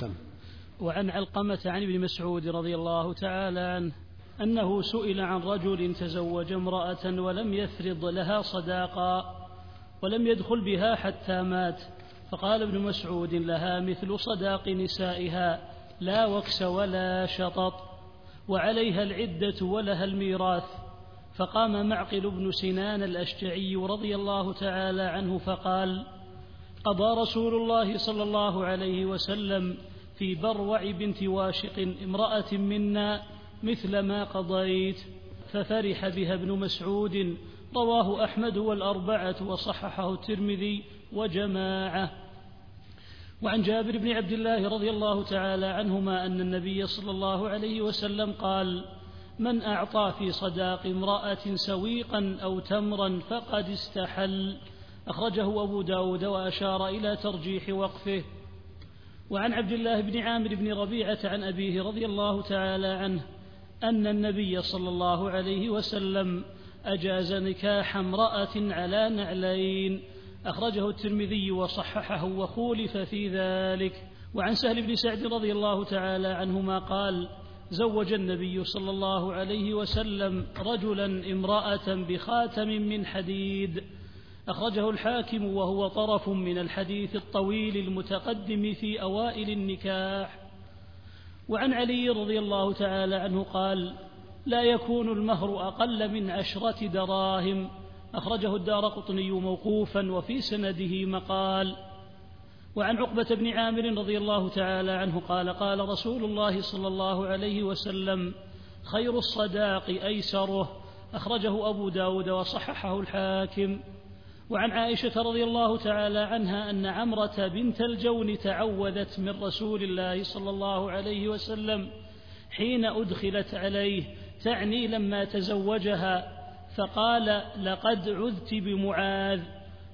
وعن علقمة عن ابن مسعود رضي الله تعالى عنه أنه سئل عن رجل تزوج امرأة ولم يفرض لها صداقا ولم يدخل بها حتى مات، فقال ابن مسعود: لها مثل صداق نسائها، لا وكس ولا شطط، وعليها العدة ولها الميراث. فقام معقل بن سنان الأشجعي رضي الله تعالى عنه فقال: قضى رسول الله صلى الله عليه وسلم في بروع بنت واشق امرأة منا مثل ما قضيت. ففرح بها ابن مسعود. رواه أحمد والأربعة وصححه الترمذي وجماعة. وعن جابر بن عبد الله رضي الله تعالى عنهما أن النبي صلى الله عليه وسلم قال: من أعطى في صداق امرأة سويقا أو تمرا فقد استحل. أخرجه أبو داود وأشار إلى ترجيح وقفه. وعن عبد الله بن عامر بن ربيعة عن أبيه رضي الله تعالى عنه أن النبي صلى الله عليه وسلم أجاز نكاح امرأة على نعلين. أخرجه الترمذي وصححه وخولف في ذلك. وعن سهل بن سعد رضي الله تعالى عنهما قال: زوج النبي صلى الله عليه وسلم رجلا امرأة بخاتم من حديد. أخرجه الحاكم وهو طرف من الحديث الطويل المتقدم في أوائل النكاح. وعن علي رضي الله تعالى عنه قال: لا يكون المهر أقل من 10 دراهم. أخرجه الدارقطني موقوفا وفي سنده مقال. وعن عقبة بن عامر رضي الله تعالى عنه قال: قال رسول الله صلى الله عليه وسلم: خير الصداق أيسره. أخرجه أبو داود وصححه الحاكم. وعن عائشة رضي الله تعالى عنها أن عمرة بنت الجون تعوذت من رسول الله صلى الله عليه وسلم حين أدخلت عليه، تعني لما تزوجها، فقال: لقد عذت بمعاذ،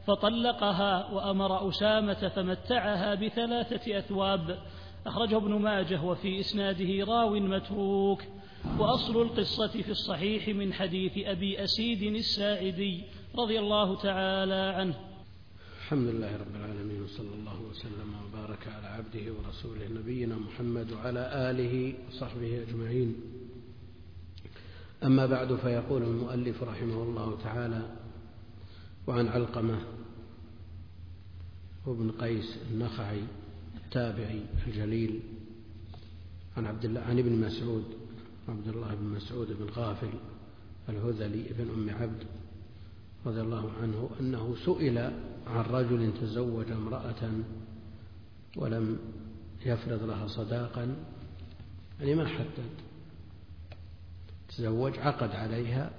فطلقها وأمر أسامة فمتعها ب3 أثواب. أخرجه ابن ماجه وفي إسناده راو متروك. وأصل القصة في الصحيح من حديث أبي أسيد الساعدي رضي الله تعالى عنه. الحمد لله رب العالمين، وصلى الله وسلم وبارك على عبده ورسوله نبينا محمد وعلى آله وصحبه أجمعين. أما بعد، فيقول المؤلف رحمه الله تعالى: وعن علقمة وابن قيس النخعي التابعي الجليل عن ابن مسعود عبد الله بن مسعود بن غافل الهذلي بن أم عبد رضي الله عنه أنه سئل عن رجل تزوج امرأة ولم يفرض لها صداقا، يعني ما حدد، تزوج عقد عليها،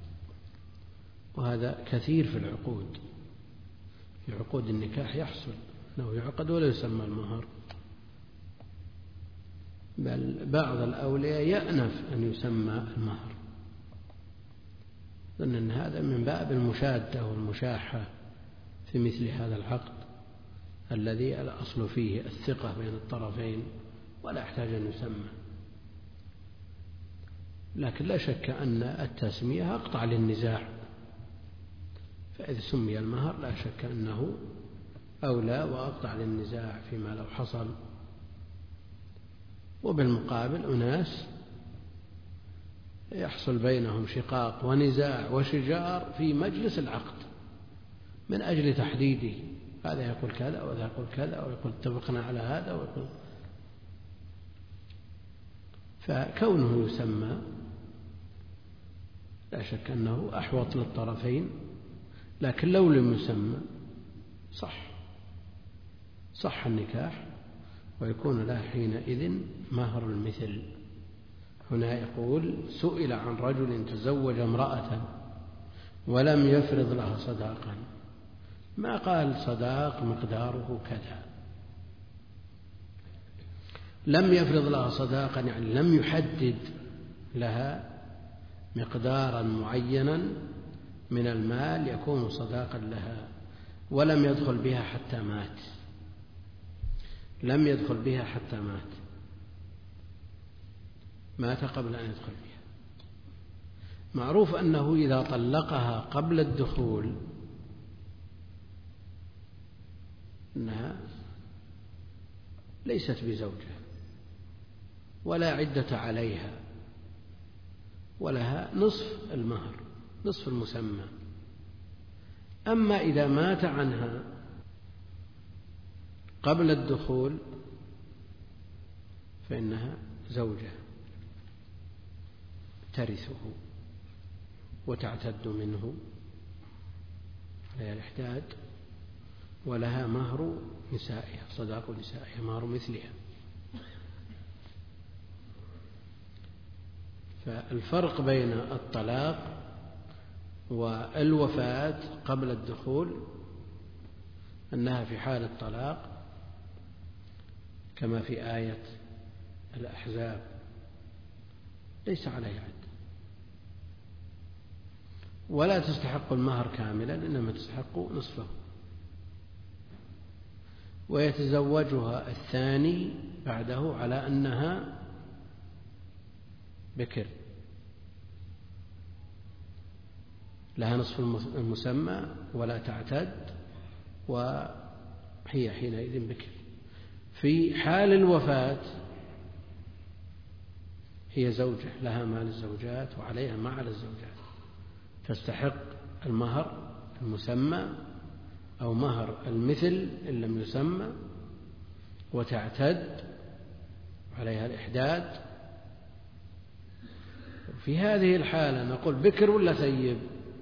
وهذا كثير في العقود، في عقود النكاح يحصل أنه يعقد ولا يسمى المهر، بل بعض الأولياء يأنف أن يسمى المهر، لأن هذا من باب المشادة والمشاحة في مثل هذا العقد الذي الأصل فيه الثقة بين الطرفين ولا يحتاج أن يسمى. لكن لا شك أن التسمية أقطع للنزاع، فإذا سمي المهر لا شك أنه أولى وأقطع للنزاع فيما لو حصل. وبالمقابل أناس يحصل بينهم شقاق ونزاع وشجار في مجلس العقد من أجل تحديده، هذا يقول كذا وهذا يقول كذا ويقول اتفقنا على هذا ويقول، فكونه يسمى لا شك أنه أحوط للطرفين. لكن لو لم يسمى صح النكاح ويكون له حينئذ مهر المثل. هنا يقول: سئل عن رجل تزوج امرأة ولم يفرض لها صداقا، ما قال صداق مقداره كذا، لم يفرض لها صداقا يعني لم يحدد لها مقدارا معينا من المال يكون صداقا لها، ولم يدخل بها حتى مات، لم يدخل بها حتى مات قبل أن يدخل بها. معروف أنه إذا طلقها قبل الدخول أنها ليست بزوجة ولا عدة عليها، ولها نصف المهر، نصف المسمى. أما إذا مات عنها قبل الدخول فإنها زوجة ترثه وتعتد منه عليها الإحداد، ولها مهر نسائها، صداق نسائها، مهر مثلها. فالفرق بين الطلاق والوفاة قبل الدخول أنها في حال الطلاق كما في آية الأحزاب ليس عليها عدة ولا تستحق المهر كاملا، إنما تستحق نصفه، ويتزوجها الثاني بعده على أنها بكر، لها نصف المسمى ولا تعتد، وهي حينئذ بكر. في حال الوفاة هي زوجة، لها مال الزوجات وعليها ما على الزوجات، تستحق المهر المسمى أو مهر المثل إن لم يسمى، وتعتد عليها الإحداد. في هذه الحالة نقول بكر ولا ثيب؟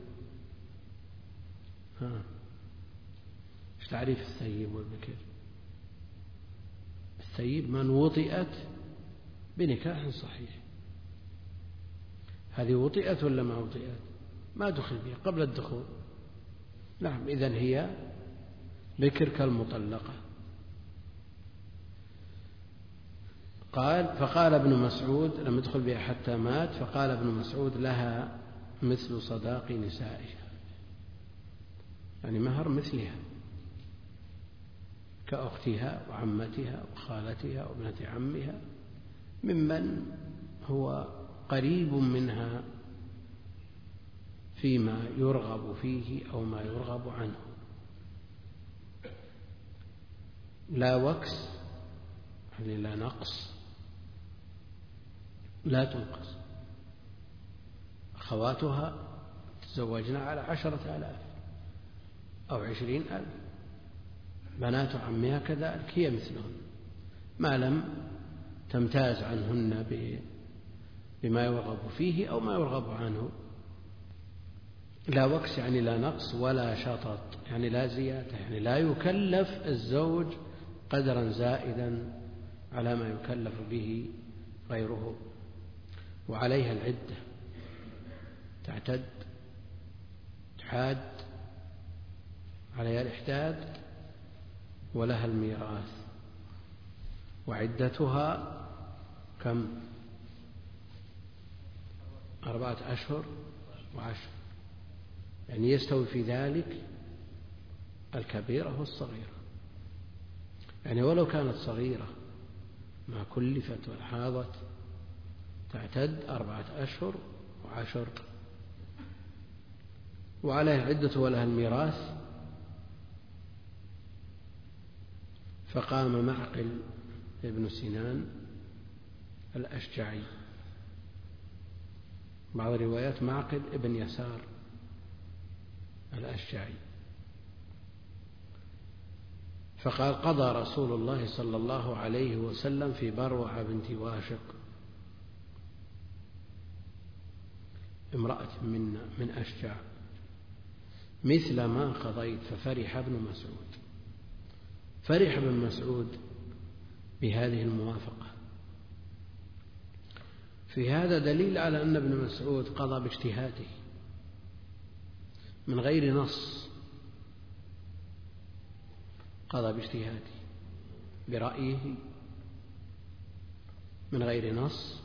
ايش تعريف الثيب والبكر؟ الثيب من وطئت بنكاح صحيح. هذه وطئت ولا ما وطئت؟ ما دخل بها قبل الدخول، نعم، إذن هي بكر كالمطلقة. فقال ابن مسعود لم يدخل بها حتى مات، فقال ابن مسعود لها مثل صداق نسائها، يعني مهر مثلها كأختها وعمتها وخالتها وابنة عمها، ممن هو قريب منها فيما يرغب فيه أو ما يرغب عنه. لا وكس يعني لا نقص، لا تنقص. أخواتها تزوجنا على 10,000 أو 20,000، بنات عمها كذلك هي مثلهم، ما لم تمتاز عنهن بما يرغب فيه أو ما يرغب عنه. لا وكس يعني لا نقص ولا شطط يعني لا زيادة، يعني لا يكلف الزوج قدرا زائدا على ما يكلف به غيره. وعليها العدة، تعتد، تحاد، عليها الإحداد، ولها الميراث. وعدتها كم؟ 4 أشهر و10، يعني يستوي في ذلك الكبيرة والصغيرة. يعني ولو كانت صغيرة ما كلفت والحاضت تعتد 4 أشهر و10. وعليها عدة ولها الميراث. فقام معقل ابن سنان الأشجعي، بعض الروايات معقل ابن يسار الأشجعي، فقال قضى رسول الله صلى الله عليه وسلم في بروع بنت واشق امرأة من أشجع مثل ما قضيت. ففرح ابن مسعود، فرح ابن مسعود بهذه الموافقة. في هذا دليل على أن ابن مسعود قضى باجتهاده من غير نص، قضى باجتهاده برأيه من غير نص،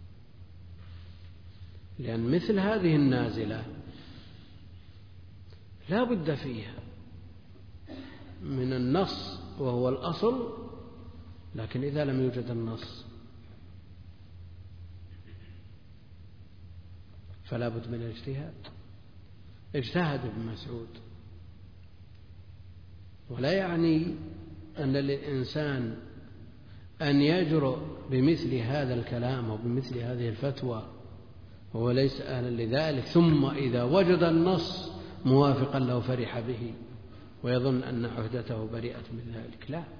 لأن مثل هذه النازلة لا بد فيها من النص وهو الأصل، لكن إذا لم يوجد النص فلا بد من الاجتهاد. اجتهد ابن مسعود، ولا يعني أن للإنسان أن يجرؤ بمثل هذا الكلام وبمثل هذه الفتوى وهو ليس أهلا لذلك، ثم إذا وجد النص موافقا له فرح به ويظن أن عهدته بريئة من ذلك. لا،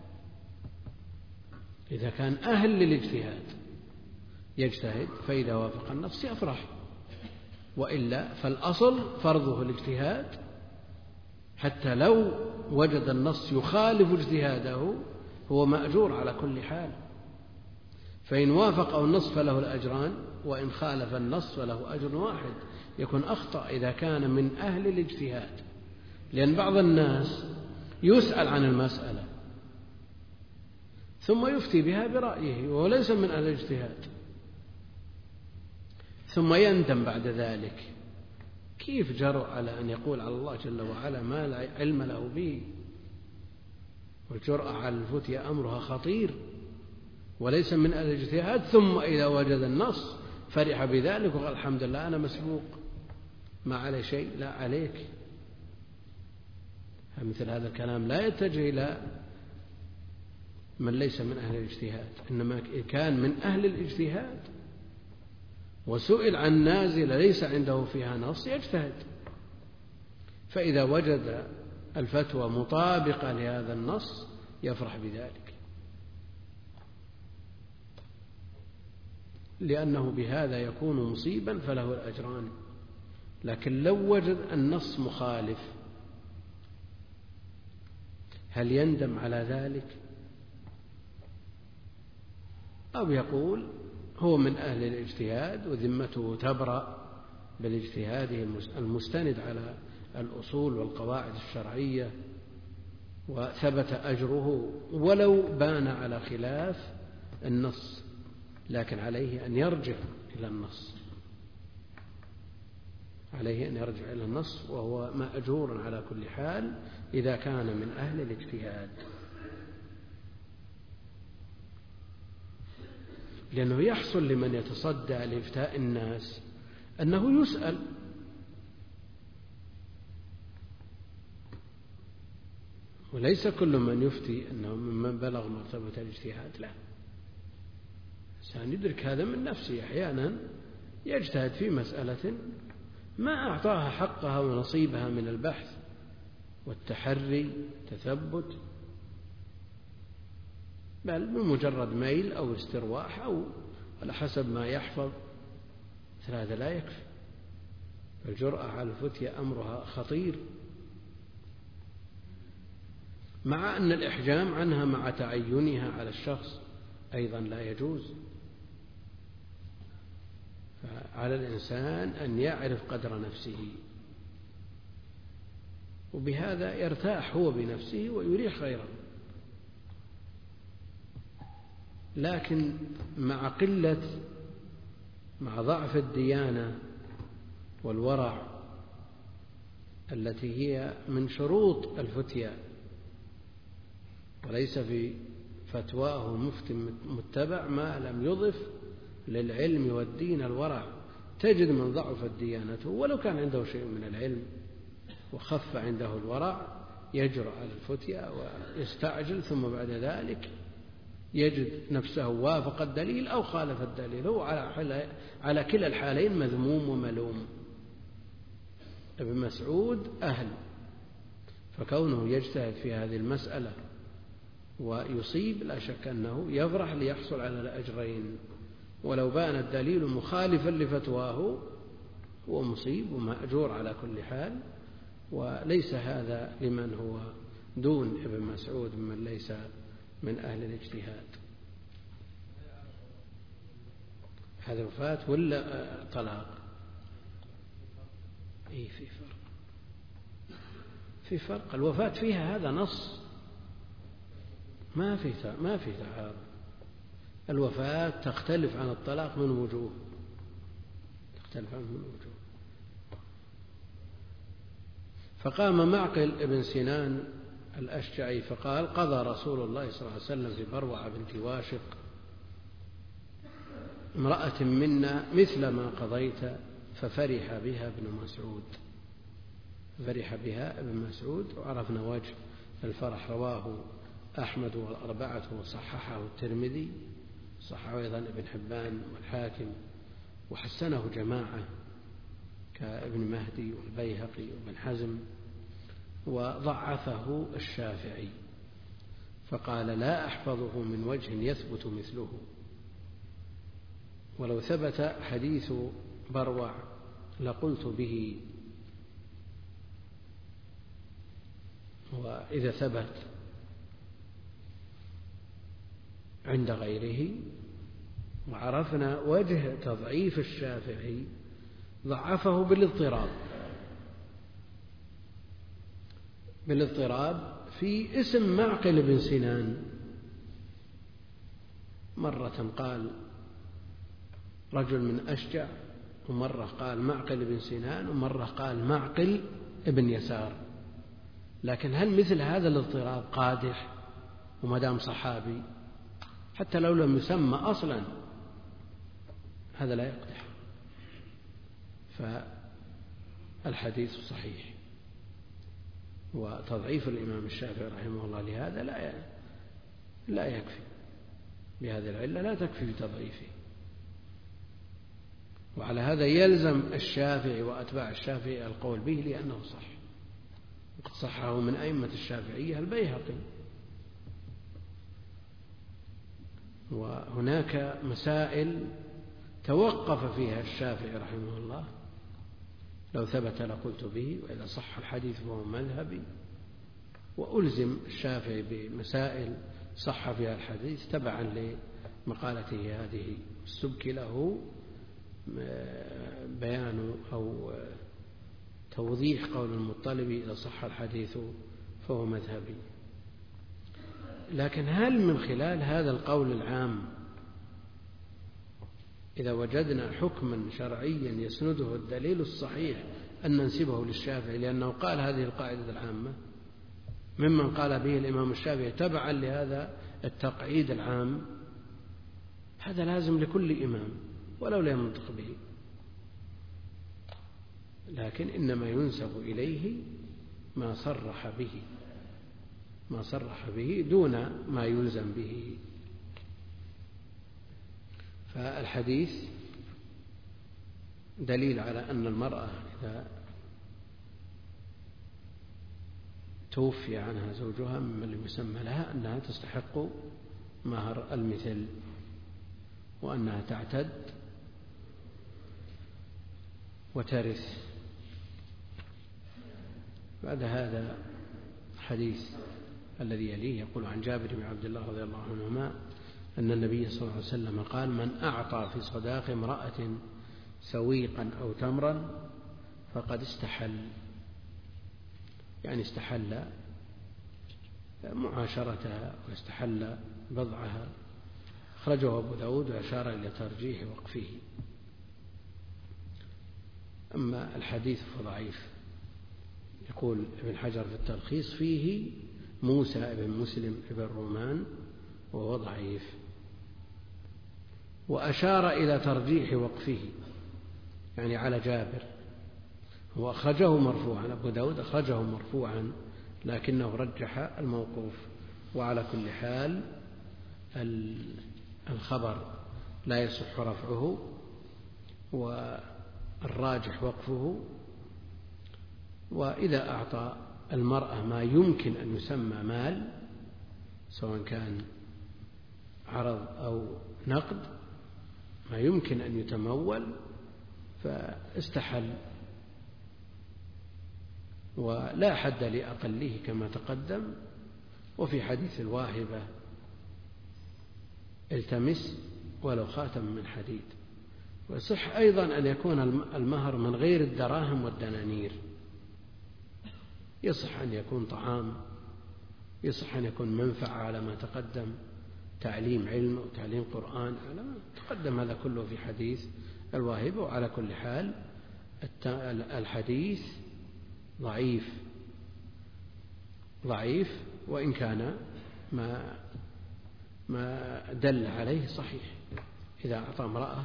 إذا كان أهل للاجتهاد يجتهد، فإذا وافق النص يفرح، وإلا فالأصل فرضه الاجتهاد، حتى لو وجد النص يخالف اجتهاده هو مأجور على كل حال. فإن وافق النص فله الأجران، وإن خالف النص فله أجر واحد. يكون أخطأ إذا كان من أهل الاجتهاد، لأن بعض الناس يسأل عن المسألة ثم يفتي بها برأيه وهو ليس من أهل الاجتهاد، ثم يندم بعد ذلك. كيف جرؤ على أن يقول على الله جل وعلا ما لا علم له به؟ والجرأة على الفتيا أمرها خطير، وليس من أهل الاجتهاد، ثم إذا وجد النص فرح بذلك وقال الحمد لله أنا مسبوق ما عليه شيء. لا عليك. مثل هذا الكلام لا يتجه إلى من ليس من أهل الاجتهاد، إنما كان من أهل الاجتهاد وسئل عن نازلة ليس عنده فيها نص يجتهد، فإذا وجد الفتوى مطابقة لهذا النص يفرح بذلك، لأنه بهذا يكون مصيبا فله الأجران. لكن لو وجد النص مخالف هل يندم على ذلك؟ أو يقول هو من أهل الاجتهاد وذمته تبرأ بالاجتهاد المستند على الأصول والقواعد الشرعية وثبت أجره ولو بان على خلاف النص، لكن عليه أن يرجع إلى النص، عليه أن يرجع إلى النص وهو مأجور على كل حال إذا كان من أهل الاجتهاد. لأنه يحصل لمن يتصدى لإفتاء الناس أنه يسأل، وليس كل من يفتي أنه ممن بلغ مرتبة الاجتهاد. لا، الإنسان يدرك هذا من نفسه. أحيانا يجتهد في مسألة ما أعطاها حقها ونصيبها من البحث والتحري تثبت، بل بمجرد ميل أو استرواح أو على حسب ما يحفظ، مثل هذا لا يكفي. الجرأة على الفتية أمرها خطير، مع أن الإحجام عنها مع تعينها على الشخص أيضا لا يجوز. فعلى الإنسان أن يعرف قدر نفسه، وبهذا يرتاح هو بنفسه ويريح غيره. لكن مع ضعف الديانة والورع التي هي من شروط الفتيا، وليس في فتواه مفتي متبع ما لم يضف للعلم والدين الورع، تجد من ضعفت ديانته ولو كان عنده شيء من العلم وخف عنده الورع يجرأ على الفتيا ويستعجل، ثم بعد ذلك يجد نفسه وافق الدليل أو خالف الدليل. هو على كلا الحالين مذموم وملوم. ابن مسعود أهل، فكونه يجتهد في هذه المسألة ويصيب لا شك أنه يفرح ليحصل على الأجرين، ولو بان الدليل مخالفا لفتواه هو مصيب ومأجور على كل حال. وليس هذا لمن هو دون ابن مسعود من ليس من أهل الاجتهاد. هذا وفاة ولا طلاق؟ إيه، في فرق. الوفاة فيها هذا نص، ما في تعارض. الوفاة تختلف عن الطلاق من وجوه، فقام معقل ابن سنان الأشجعي فقال: قضى رسول الله صلى الله عليه وسلم في بروعة بنت واشق امرأة منا مثل ما قضيت، ففرح بها ابن مسعود، وعرفنا وجه الفرح. رواه أحمد والأربعة وصححه الترمذي، صححه أيضا ابن حبان والحاكم، وحسنه جماعة كابن مهدي والبيهقي وابن حزم، وضعفه الشافعي فقال لا أحفظه من وجه يثبت مثله، ولو ثبت حديث بروع لقلت به، وإذا ثبت عند غيره وعرفنا وجه تضعيف الشافعي ضعفه بالاضطراب في اسم معقل بن سنان. مرة قال رجل من أشجع، ومرة قال معقل بن سنان، ومرة قال معقل ابن يسار. لكن هل مثل هذا الاضطراب قادح ومدام صحابي حتى لو لم يسمى أصلا؟ هذا لا يقدح، فالحديث صحيح. وتضعيف الإمام الشافعي رحمه الله لهذا لا يكفي، بهذه العلة لا تكفي بتضعيفه. وعلى هذا يلزم الشافعي وأتباع الشافعي القول به لأنه صح، وقد صحه من أئمة الشافعية البيهقي. وهناك مسائل توقف فيها الشافعي رحمه الله، لو ثبت لقلت به، وإذا صح الحديث فهو مذهبي. وألزم الشافعي بمسائل صح فيها الحديث تبعا لمقالته هذه. السبكي له بيان أو توضيح قول المطلب إذا صح الحديث فهو مذهبي. لكن هل من خلال هذا القول العام إذا وجدنا حكما شرعيا يسنده الدليل الصحيح أن ننسبه للشافعي، لأنه قال هذه القاعدة العامة ممن قال به الإمام الشافعي تبعا لهذا التقعيد العام؟ هذا لازم لكل إمام ولو لا ينطق به، لكن إنما ينسب إليه ما صرح به دون ما يلزم به. فالحديث دليل على أن المرأة إذا توفي عنها زوجها ممن لم يسمى لها أنها تستحق مهر المثل، وأنها تعتد وترث. بعد هذا حديث الذي يليه يقول عن جابر بن عبد الله رضي الله عنهما أن النبي صلى الله عليه وسلم قال من أعطى في صداق امرأة سويقا أو تمرا فقد استحل، يعني استحل معاشرتها واستحل بضعها. أخرجه أبو داود وأشار إلى ترجيح وقفه. أما الحديث فضعيف. يقول ابن حجر في التلخيص فيه موسى بن مسلم بن رومان وهو ضعيف، وأشار إلى ترجيح وقفه يعني على جابر. هو أخرجه مرفوعا، أبو داود أخرجه مرفوعا لكنه رجح الموقوف. وعلى كل حال الخبر لا يصح رفعه، والراجح وقفه. وإذا أعطى المرأة ما يمكن أن يسمى مال سواء كان عرض أو نقد، ما يمكن أن يتمول، فاستحل، ولا حد لأقله كما تقدم. وفي حديث الواهبة التمس ولو خاتم من حديد. ويصح أيضا أن يكون المهر من غير الدراهم والدنانير، يصح أن يكون طعام، يصح أن يكون منفعة على ما تقدم، تعليم علم وتعليم قرآن على ما تقدم، هذا كله في حديث الواهبة. وعلى كل حال الحديث ضعيف وإن كان ما دل عليه صحيح. إذا أعطى امرأة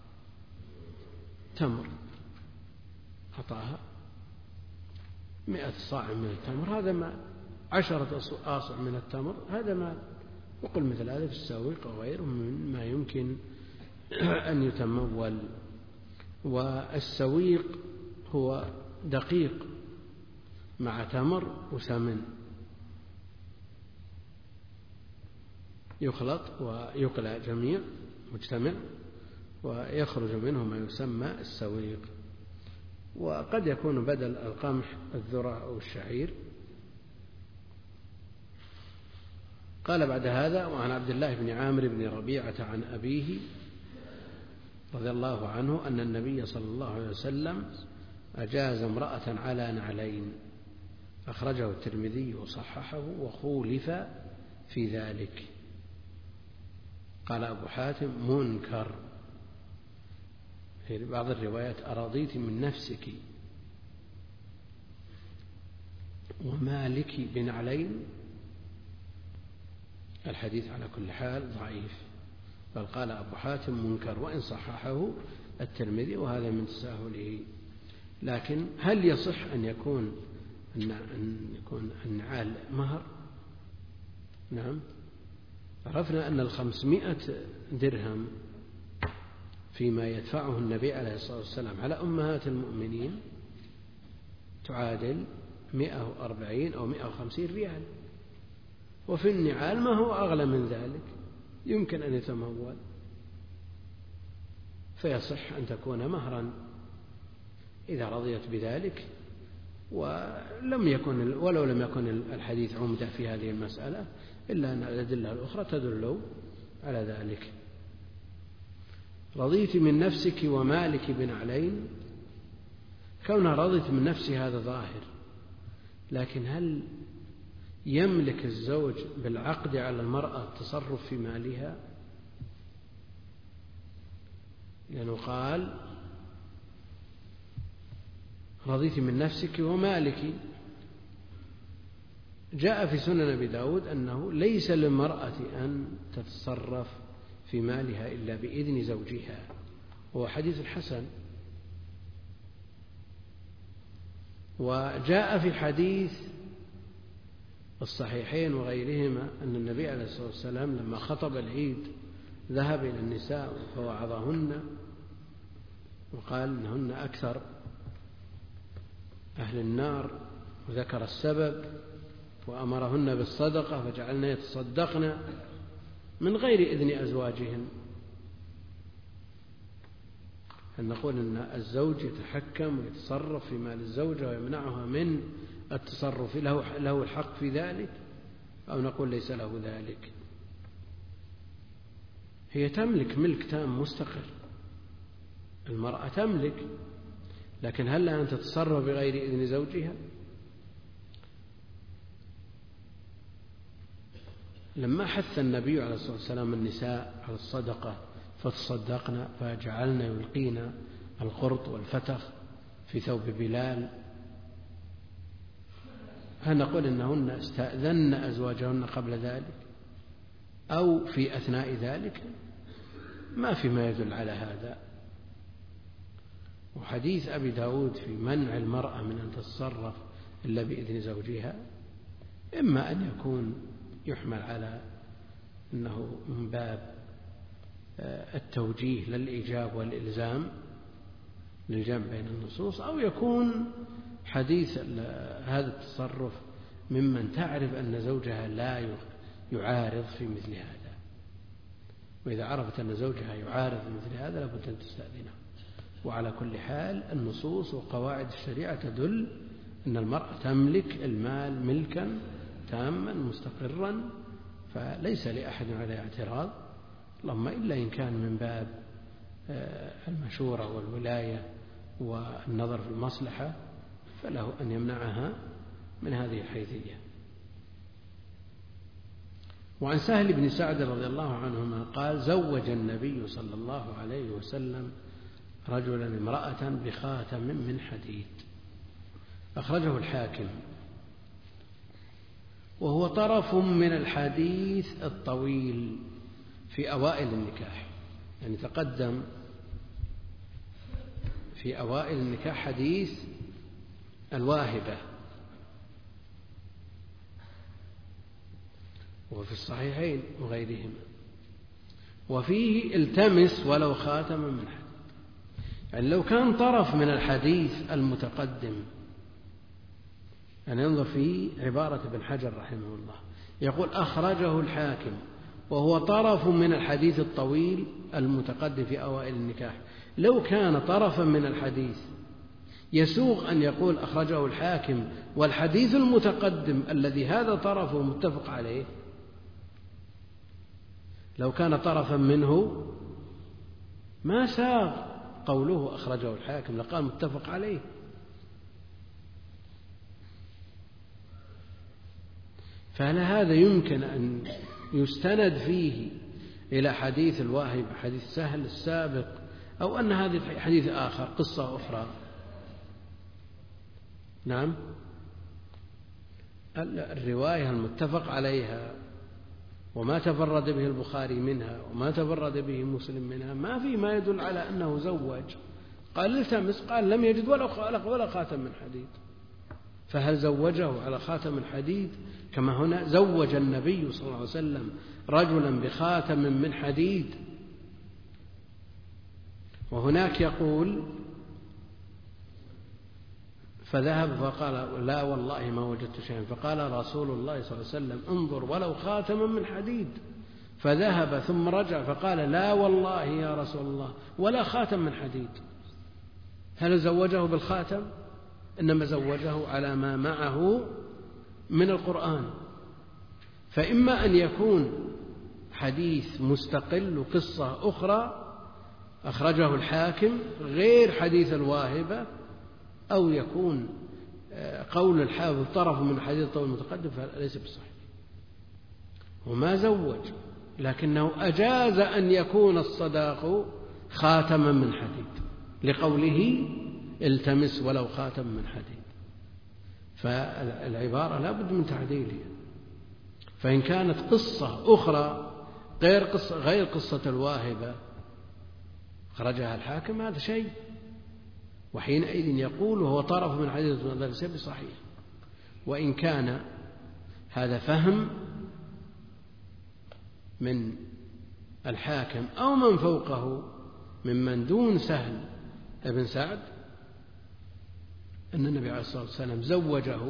تمر أعطاها 100 صاع من التمر، هذا 10 آصع من التمر هذا مال. وقل مثل هذا في السويق وغيره مما يمكن أن يتمول. والسويق هو دقيق مع تمر وسمن يخلط ويقلى جميع مجتمع ويخرج منه ما يسمى السويق. وقد يكون بدل القمح الذرة أو الشعير. قال بعد هذا: وعن عبد الله بن عامر بن ربيعة عن أبيه رضي الله عنه أن النبي صلى الله عليه وسلم أجاز امرأة على نعلين. أخرجه الترمذي وصححه وخولف في ذلك. قال أبو حاتم: منكر. في بعض الروايات: أرضيت من نفسك ومالك بنعلين. الحديث على كل حال ضعيف، بل قال أبو حاتم منكر، وإن صححه الترمذي، وهذا من تساهله. لكن هل يصح أن يكون النعال مهر؟ نعم. عرفنا أن 500 درهم فيما يدفعه النبي عليه الصلاة والسلام على أمهات المؤمنين تعادل 140 أو 150 ريال، وفي النعال ما هو أغلى من ذلك، يمكن أن يتمول، فيصح أن تكون مهرا إذا رضيت بذلك. ولو لم يكن الحديث عمدة في هذه المسألة، إلا أن الأدلة الأخرى تدل على ذلك. رضيت من نفسك ومالك بنعلين، كونها رضيت من نفسي هذا ظاهر، لكن هل يملك الزوج بالعقد على المرأة التصرف في مالها؟ لأنه قال: رضيت من نفسك ومالك. جاء في سنن أبي داود أنه ليس للمرأة أن تتصرف في مالها إلا بإذن زوجها، وهو حديث حسن. وجاء في حديث الصحيحين وغيرهما أن النبي عليه الصلاة والسلام لما خطب العيد ذهب إلى النساء فوعظهن وقال إنهن أكثر أهل النار، وذكر السبب، وأمرهن بالصدقة فجعلن يتصدقن من غير إذن أزواجهن. أن نقول أن الزوج يتحكم ويتصرف في مال الزوجة ويمنعها من التصرف، له الحق في ذلك، أو نقول ليس له ذلك؟ هي تملك ملك تام مستقر، المرأة تملك، لكن هل لها أن تتصرف بغير إذن زوجها؟ لما حث النبي عليه الصلاة والسلام النساء على الصدقة فتصدقن فجعلن يلقين القرط والفتخ في ثوب بلال، هل نقول إنهن استأذن أزواجهن قبل ذلك أو في أثناء ذلك؟ ما في ما يدل على هذا. وحديث أبي داود في منع المرأة من أن تتصرف إلا بإذن زوجها إما أن يكون يحمل على أنه من باب التوجيه للإيجاب والإلزام للجمع بين النصوص، أو يكون حديث هذا التصرف ممن تعرف أن زوجها لا يعارض في مثل هذا، وإذا عرفت أن زوجها يعارض في مثل هذا لابد أن تستأذنه. وعلى كل حال النصوص وقواعد الشريعة تدل أن المرأة تملك المال ملكا تاما مستقرا، فليس لأحد عليه اعتراض، اللهم إلا إن كان من باب المشورة والولاية والنظر في المصلحة فله أن يمنعها من هذه الحيثية. وعن سهل بن سعد رضي الله عنهما قال: زوج النبي صلى الله عليه وسلم رجلا امرأة بخاتم من حديد. أخرجه الحاكم، وهو طرف من الحديث الطويل في أوائل النكاح، يعني تقدم في أوائل النكاح حديث الواهبة، وفي الصحيحين وغيرهما. وفيه التمس ولو خاتما من حديد، يعني لو كان طرف من الحديث المتقدم، يعني انظر في عبارة ابن حجر رحمه الله، يقول أخرجه الحاكم وهو طرف من الحديث الطويل المتقدم في أوائل النكاح. لو كان طرفا من الحديث يسوغ أن يقول أخرجه الحاكم والحديث المتقدم الذي هذا طرفه متفق عليه، لو كان طرفا منه ما ساغ قوله أخرجه الحاكم، لقال متفق عليه. فهل هذا يمكن أن يستند فيه إلى حديث الواهب حديث سهل السابق، أو أن هذه حديث آخر قصة أخرى؟ نعم، الرواية المتفق عليها وما تفرد به البخاري منها وما تفرد به مسلم منها ما في ما يدل على أنه زوج. قال التمس، قال لم يجد ولا خاتم من حديد، فهل زوجه على خاتم الحديد كما هنا زوج النبي صلى الله عليه وسلم رجلا بخاتم من حديد؟ وهناك يقول فذهب فقال لا والله ما وجدت شيئا، فقال رسول الله صلى الله عليه وسلم انظر ولو خاتما من حديد، فذهب ثم رجع فقال لا والله يا رسول الله ولا خاتم من حديد. هل زوجه بالخاتم؟ إنما زوجه على ما معه من القرآن. فإما أن يكون حديث مستقل قصة أخرى أخرجه الحاكم غير حديث الواهبة، أو يكون قول الحافظ طرف من حديث الطويل المتقدم، فليس بالصحيح. وما زوج، لكنه أجاز أن يكون الصداق خاتما من حديد لقوله التمس ولو خاتم من حديد. فالعبارة لا بد من تعديلها. فإن كانت قصة أخرى غير قصة الواهبة خرجها الحاكم هذا شيء، وحينئذ يقول هو طرف من حديث ليس بصحيح. وإن كان هذا فهم من الحاكم أو من فوقه ممن دون سهل ابن سعد أن النبي عليه الصلاة والسلام زوجه،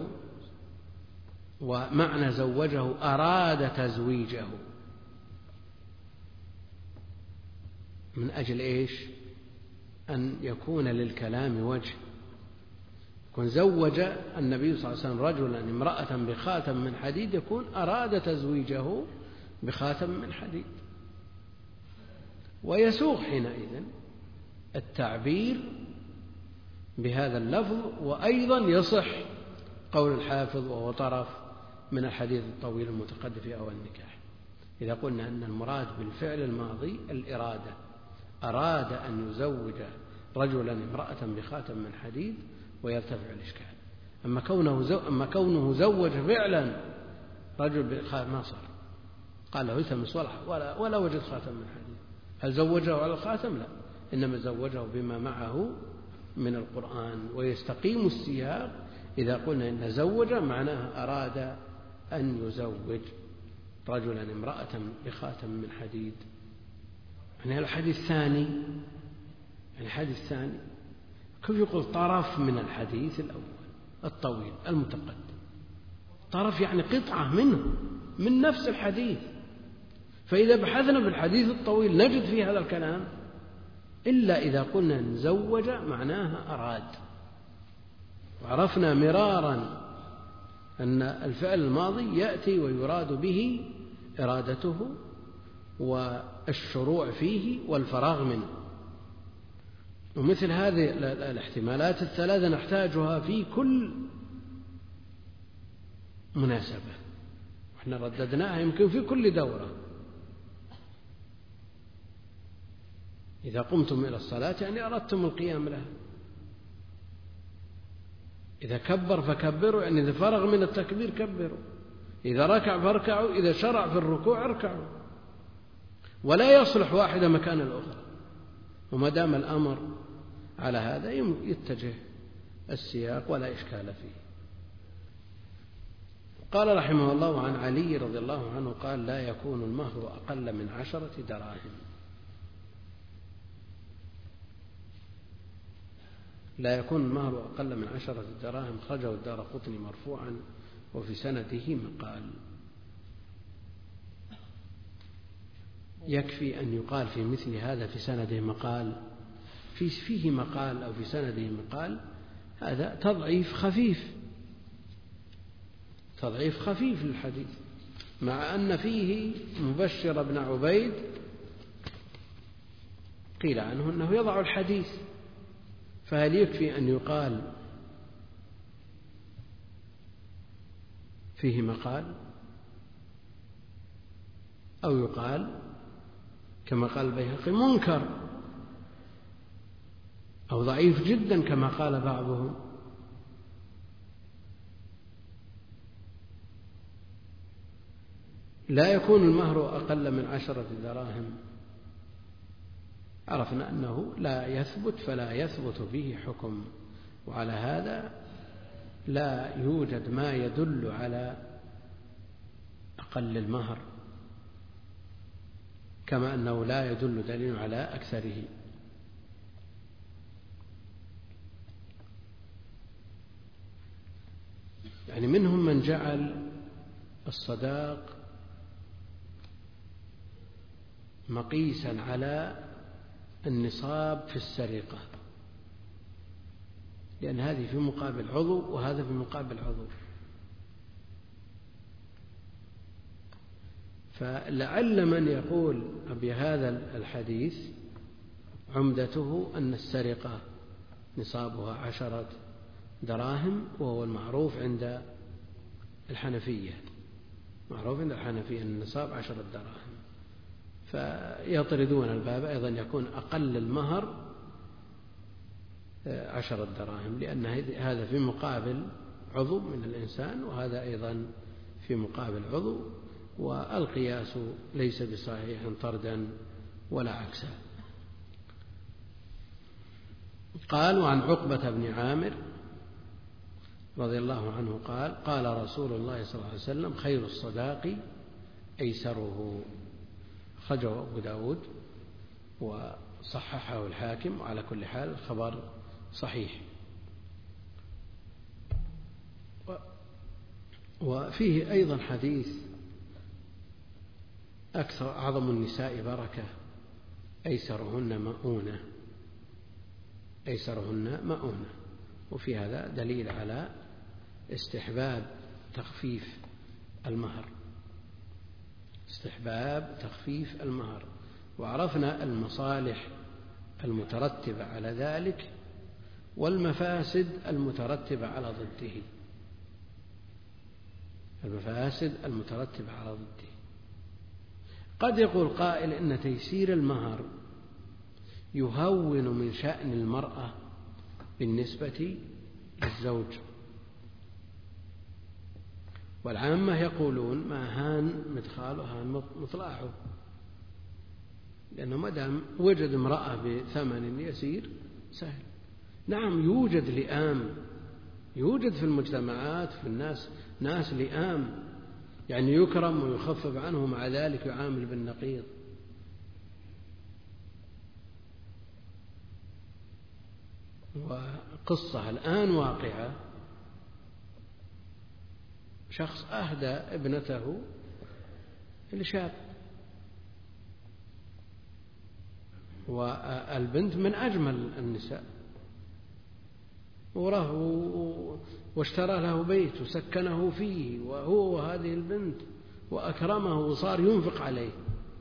ومعنى زوجه أراد تزويجه من أجل إيش؟ أن يكون للكلام وجه. يكون زوج النبي صلى الله عليه وسلم رجلا امرأة بخاتم من حديد، يكون أراد تزويجه بخاتم من حديد. ويسوغ حينئذ التعبير بهذا اللفظ. وأيضا يصح قول الحافظ وهو طرف من الحديث الطويل المتقدم في أول النكاح، إذا قلنا أن المراد بالفعل الماضي الإرادة، أراد أن يزوج رجلا امرأة بخاتم من حديد ويرتفع الإشكال. أما كونه زوج فعلا رجل بخاتم ما صار، قال له التمس ولا وجد خاتم من حديد. هل زوجه على الخاتم؟ لا، إنما زوجه بما معه من القرآن. ويستقيم السياق إذا قلنا إن زوج معناها أراد أن يزوج رجلا امرأة بخاتم من حديد. يعني الحديث الثاني كيف يقول طرف من الحديث الأول الطويل المتقدم؟ طرف يعني قطعة منه من نفس الحديث. فإذا بحثنا بالحديث الطويل نجد فيه هذا الكلام، إلا إذا قلنا إن زوج معناها أراد. وعرفنا مرارا أن الفعل الماضي يأتي ويراد به إرادته والشروع فيه والفراغ منه. ومثل هذه الاحتمالات الثلاثة نحتاجها في كل مناسبة، وإحنا رددناها يمكن في كل دورة. إذا قمتم إلى الصلاة يعني أردتم القيام لها، إذا كبر فكبروا يعني إذا فرغ من التكبير كبروا، إذا ركع فاركعوا، إذا شرع في الركوع اركعوا، ولا يصلح واحدة مكان الأخرى. وما دام الأمر على هذا يتجه السياق ولا إشكال فيه. قال رحمه الله: عن علي رضي الله عنه قال: لا يكون المهر أقل من 10 دراهم. لا يكون المهر أقل من 10 دراهم. خرجه الدارقطني مرفوعا وفي سنده مقال. يكفي أن يقال في مثل هذا في سنده مقال، فيه مقال أو في سنده مقال، هذا تضعيف خفيف للحديث، مع أن فيه مبشر بن عبيد قيل عنه أنه يضع الحديث، فهل يكفي أن يقال فيه مقال، أو يقال كما قال البيهقي منكر، أو ضعيف جدا كما قال بعضهم؟ لا يكون المهر أقل من 10 دراهم. عرفنا أنه لا يثبت، فلا يثبت به حكم، وعلى هذا لا يوجد ما يدل على أقل المهر، كما أنه لا يدل دليل على أكثره. يعني منهم من جعل الصداق مقيسا على النصاب في السرقة، لأن هذه في مقابل عضو وهذا في مقابل عضو، فلعل من يقول بهذا الحديث عمدته أن السرقة نصابها 10 دراهم، وهو المعروف عند الحنفية، أن النصاب 10 دراهم، فيطردون الباب أيضا يكون أقل المهر 10 دراهم، لأن هذا في مقابل عضو من الإنسان، وهذا أيضا في مقابل عضو، والقياس ليس بصحيح طردا ولا عكسا. قال: وعن عقبة بن عامر رضي الله عنه قال: قال رسول الله صلى الله عليه وسلم: خير الصداق أيسره. خرجه أبو داود وصححه الحاكم، وعلى كل حال الخبر صحيح. وفيه أيضا حديث: أعظم النساء بركة أيسرهن مؤونة. وفي هذا دليل على استحباب تخفيف المهر، وعرفنا المصالح المترتبة على ذلك والمفاسد المترتبة على ضده. قد يقول قائل إن تيسير المهر يهون من شأن المرأة بالنسبة للزوج، والعامة يقولون ما هان مدخاله هان مطلعه، لأنه ما دام وجد امرأة بثمن يسير سهل. نعم، يوجد لئام، يوجد في المجتمعات في الناس ناس لئام، يعني يكرم ويخفف عنه، مع ذلك يعامل بالنقيض. وقصة الآن واقعة: شخص أهدى ابنته لشاب، والبنت من أجمل النساء، واشترى له بيت وسكنه فيه وهو وهذه البنت، وأكرمه وصار ينفق عليه،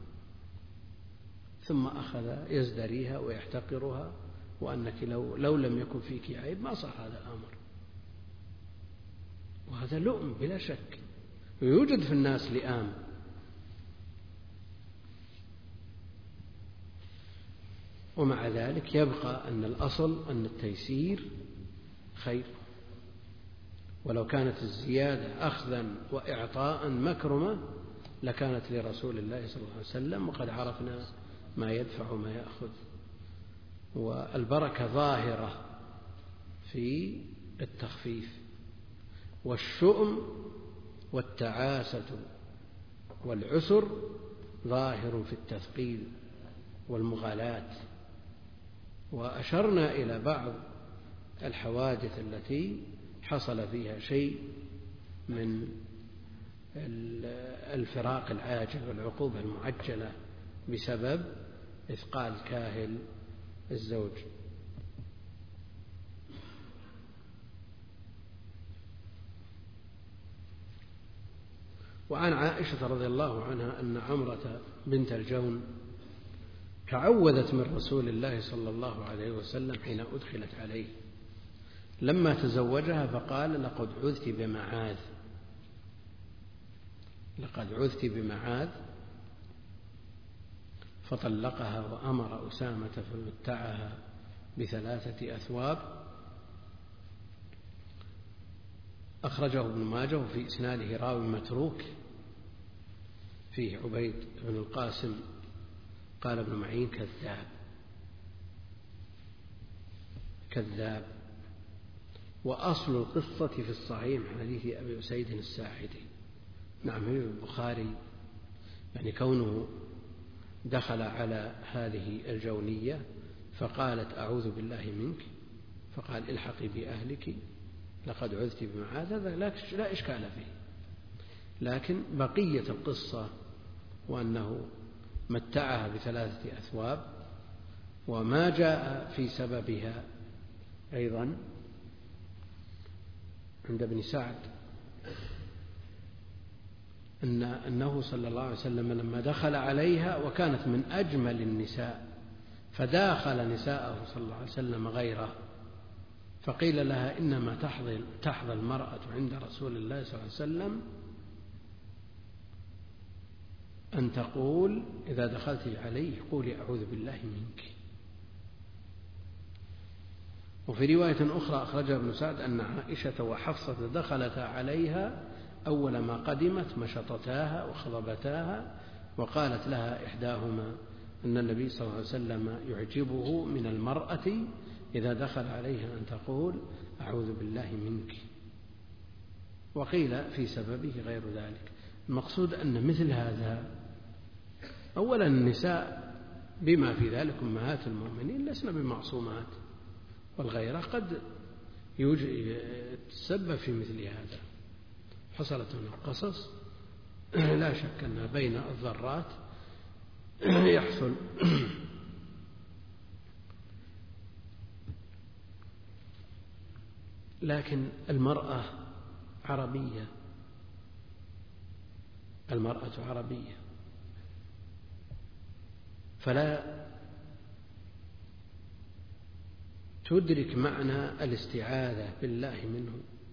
ثم أخذ يزدريها ويحتقرها، وأنك لو لم يكن فيك عيب ما صح هذا الأمر. وهذا لؤم بلا شك، ويوجد في الناس لئام. ومع ذلك يبقى أن الأصل أن التيسير خير، ولو كانت الزيادة أخذا وإعطاء مكرمة لكانت لرسول الله صلى الله عليه وسلم، وقد عرفنا ما يدفع وما يأخذ. والبركة ظاهرة في التخفيف، والشؤم والتعاسة والعسر ظاهر في التثقيل والمغالاة. وأشرنا إلى بعض الحوادث التي حصل فيها شيء من الفراق العاجل والعقوبة المعجلة بسبب إثقال كاهل الزوج. وعن عائشة رضي الله عنها أن عمرة بنت الجون تعوذت من رسول الله صلى الله عليه وسلم حين أدخلت عليه لما تزوجها فقال: لقد عذت بمعاذ، فطلقها وأمر أسامة فمتعها ب3 أثواب. أخرجه ابن ماجه وفي إسناده راوي متروك فيه عبيد بن القاسم. قال ابن معين: كذاب. وأصل القصة في الصحيح من حديث أبي أسيد الساعدي. نعم، في البخاري، يعني كونه دخل على هذه الجونية فقالت: أعوذ بالله منك، فقال: الحقي بأهلك لقد عذت بمعاذ، هذا لا إشكال فيه. لكن بقية القصة وأنه متعها ب3 أثواب، وما جاء في سببها أيضا عند ابن سعد أنه صلى الله عليه وسلم لما دخل عليها وكانت من أجمل النساء فداخل نساءه صلى الله عليه وسلم غيره، فقيل لها: إنما تحظى المرأة عند رسول الله صلى الله عليه وسلم أن تقول إذا دخلت عليه قولي: أعوذ بالله منك. وفي رواية أخرى أخرجها ابن سعد أن عائشة وحفصة دخلتا عليها أول ما قدمت مشطتاها وخضبتاها، وقالت لها إحداهما أن النبي صلى الله عليه وسلم يعجبه من المرأة إذا دخل عليها أن تقول: أعوذ بالله منك. وقيل في سببه غير ذلك. المقصود أن مثل هذا، أولا النساء بما في ذلك أمهات المؤمنين لسنا بمعصومات، والغيرة قد تسبب في مثل هذا. حصلت هنا قصص لا شك أن بين الذرات يحصل. لكن المرأة عربية، فلا تدرك معنى الاستعاذة بالله منه.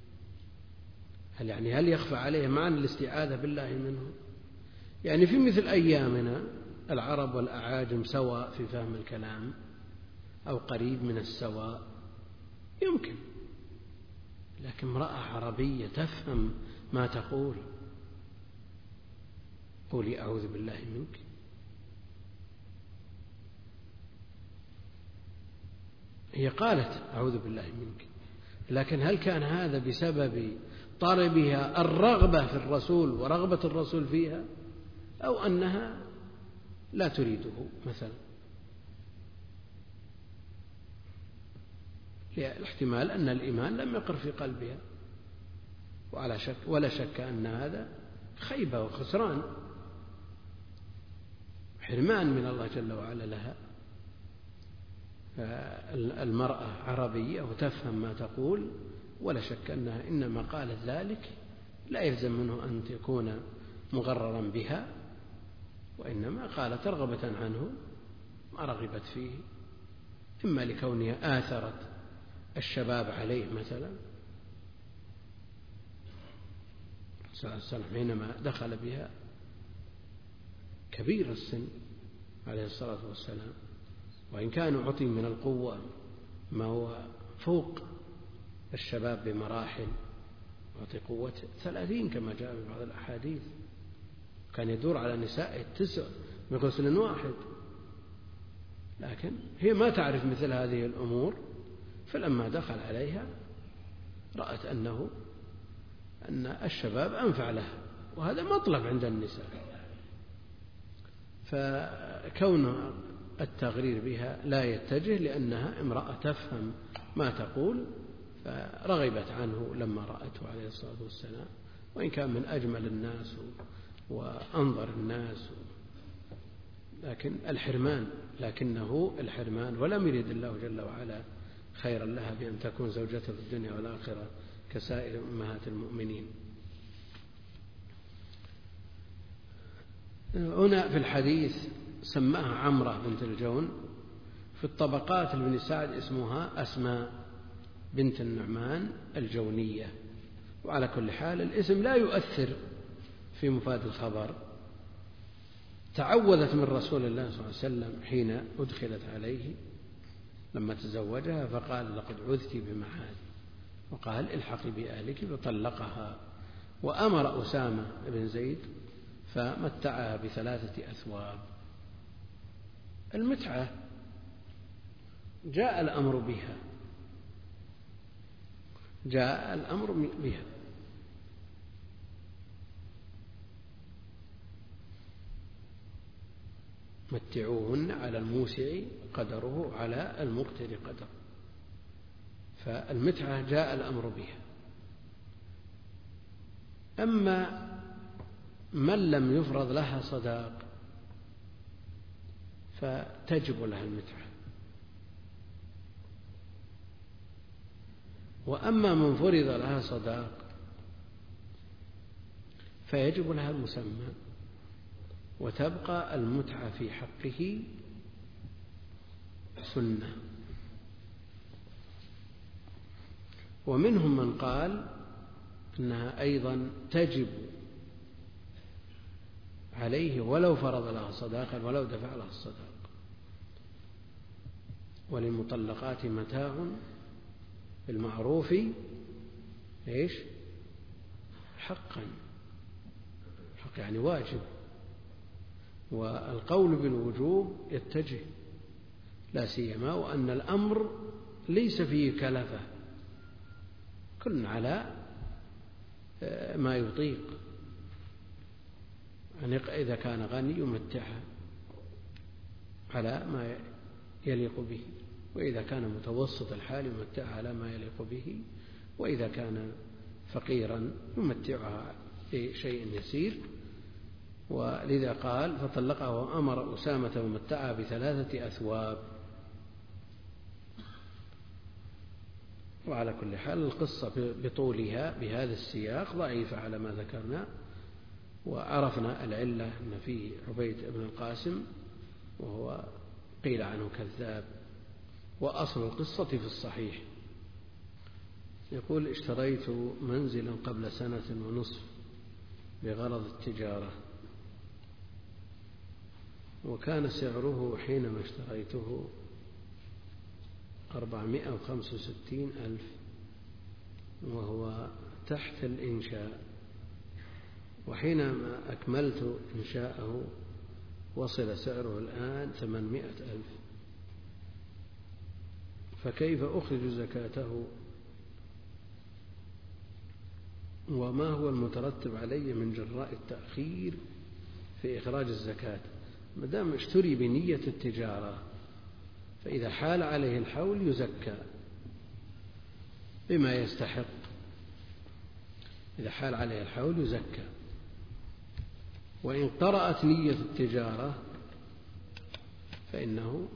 هل يخفى عليه معنى الاستعاذة بالله منه؟ يعني في مثل أيامنا العرب والأعاجم سواء في فهم الكلام أو قريب من السواء يمكن، لكن امرأة عربية تفهم ما تقول: قولي أعوذ بالله منك. هي قالت أعوذ بالله منك، لكن هل كان هذا بسبب طلبها الرغبة في الرسول ورغبة الرسول فيها، أو أنها لا تريده مثلا؟ الاحتمال أن الإيمان لم يقر في قلبها، ولا شك أن هذا خيبة وخسران، حرمان من الله جل وعلا لها. المرأة عربية وتفهم ما تقول، ولا شك أنها إنما قالت ذلك لا يلزم منه أن تكون مغررا بها، وإنما قالت رغبة عنه ما رغبت فيه، إما لكونها آثرت الشباب عليه مثلا. صلى الله عليه وسلم حينما دخل بها كبير السن عليه الصلاة والسلام، وإن كانوا عطي من القوة ما هو فوق الشباب بمراحل، يعطي قوة 30 كما جاء في بعض الأحاديث، كان يدور على نساء 9 من غسل واحد، لكن هي ما تعرف مثل هذه الأمور، فلما دخل عليها رأت أنه أن الشباب أنفع لها، وهذا مطلب عند النساء، فكون التغرير بها لا يتجه لأنها امرأة تفهم ما تقول، فرغبت عنه لما رأته عليه الصلاة والسلام، وإن كان من أجمل الناس وأنظر الناس، لكنه الحرمان، ولم يرد الله جل وعلا خيرا لها بأن تكون زوجته في الدنيا والآخرة كسائر أمهات المؤمنين. هنا في الحديث سماها عمرة بنت الجون، في الطبقات لابن سعد اسمها أسماء بنت النعمان الجونية. وعلى كل حال الاسم لا يؤثر في مفاد الخبر. تعوذت من رسول الله صلى الله عليه وسلم حين أدخلت عليه لما تزوجها، فقال لقد عذت بمعاذ، وقال الحقي بأهلك، فطلقها. وأمر أسامة بن زيد فمتعها ب3 أثواب. المتعة جاء الأمر بها، متعوهن على الموسع قدره على المقتر قدره، فالمتعة جاء الأمر بها. أما من لم يفرض لها صداق فتجب لها المتعة، وأما من فرض لها صداق فيجب لها المسمى، وتبقى المتعة في حقه سنة. ومنهم من قال أنها أيضا تجب عليه ولو فرض لها صداقا ولو دفع لها الصداق. وللمطلقات متاع بالمعروف حقا، حق يعني واجب، والقول بالوجوب يتجه، لا سيما وأن الأمر ليس فيه كلفة، كل على ما يطيق. يعني إذا كان غني يمتعها على ما يليق به، وإذا كان متوسط الحال يمتعها على ما يليق به، وإذا كان فقيرا يمتعها بشيء يسير. ولذا قال فطلقها وأمر أسامة ومتعها ب3 أثواب. وعلى كل حال القصة بطولها بهذا السياق ضعيفة على ما ذكرنا، وعرفنا العلة أن فيه عبيد بن القاسم وهو قيل عنه كذاب. وأصل القصة في الصحيح. يقول اشتريت منزلا قبل 1.5 سنة بغرض التجارة، وكان سعره حينما اشتريته 465,000، وهو تحت الإنشاء، وحينما أكملت إنشاءه وصل سعره الآن 800,000، فكيف أخرج زكاته؟ وما هو المترتب علي من جراء التأخير في إخراج الزكاة؟ مدام اشتري بنية التجارة فإذا حال عليه الحول يزكى بما يستحق، إذا حال عليه الحول يزكى. وإن طرأت نية التجارة فإنه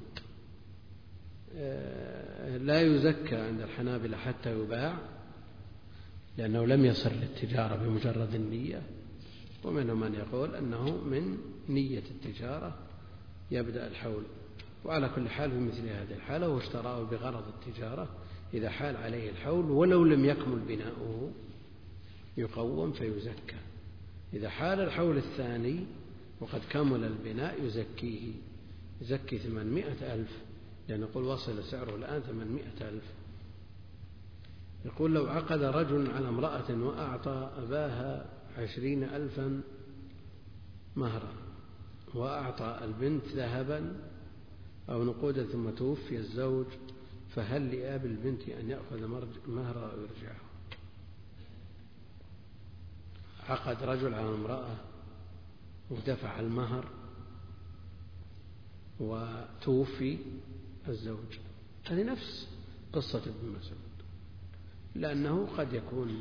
لا يزكى عند الحنابلة حتى يباع، لأنه لم يصل للتجارة بمجرد النية. ومنهم من يقول أنه من نية التجارة يبدأ الحول. وعلى كل حال في مثل هذه الحالة هو اشتراه بغرض التجارة، إذا حال عليه الحول ولو لم يكمل بناؤه يقوم فيزكى. إذا حال الحول الثاني وقد كمل البناء يزكي 800,000، لأن يقول وصل سعره الآن 800,000. يقول لو عقد رجل على امرأة وأعطى أباها 20,000 مهرا، وأعطى البنت ذهبا أو نقودا ثم توفي الزوج، فهل لأب البنت أن يأخذ مهرها ويرجعه؟ عقد رجل على امرأة ودفع المهر وتوفي الزوج، هذه نفس قصة ابن مسعود، لأنه قد يكون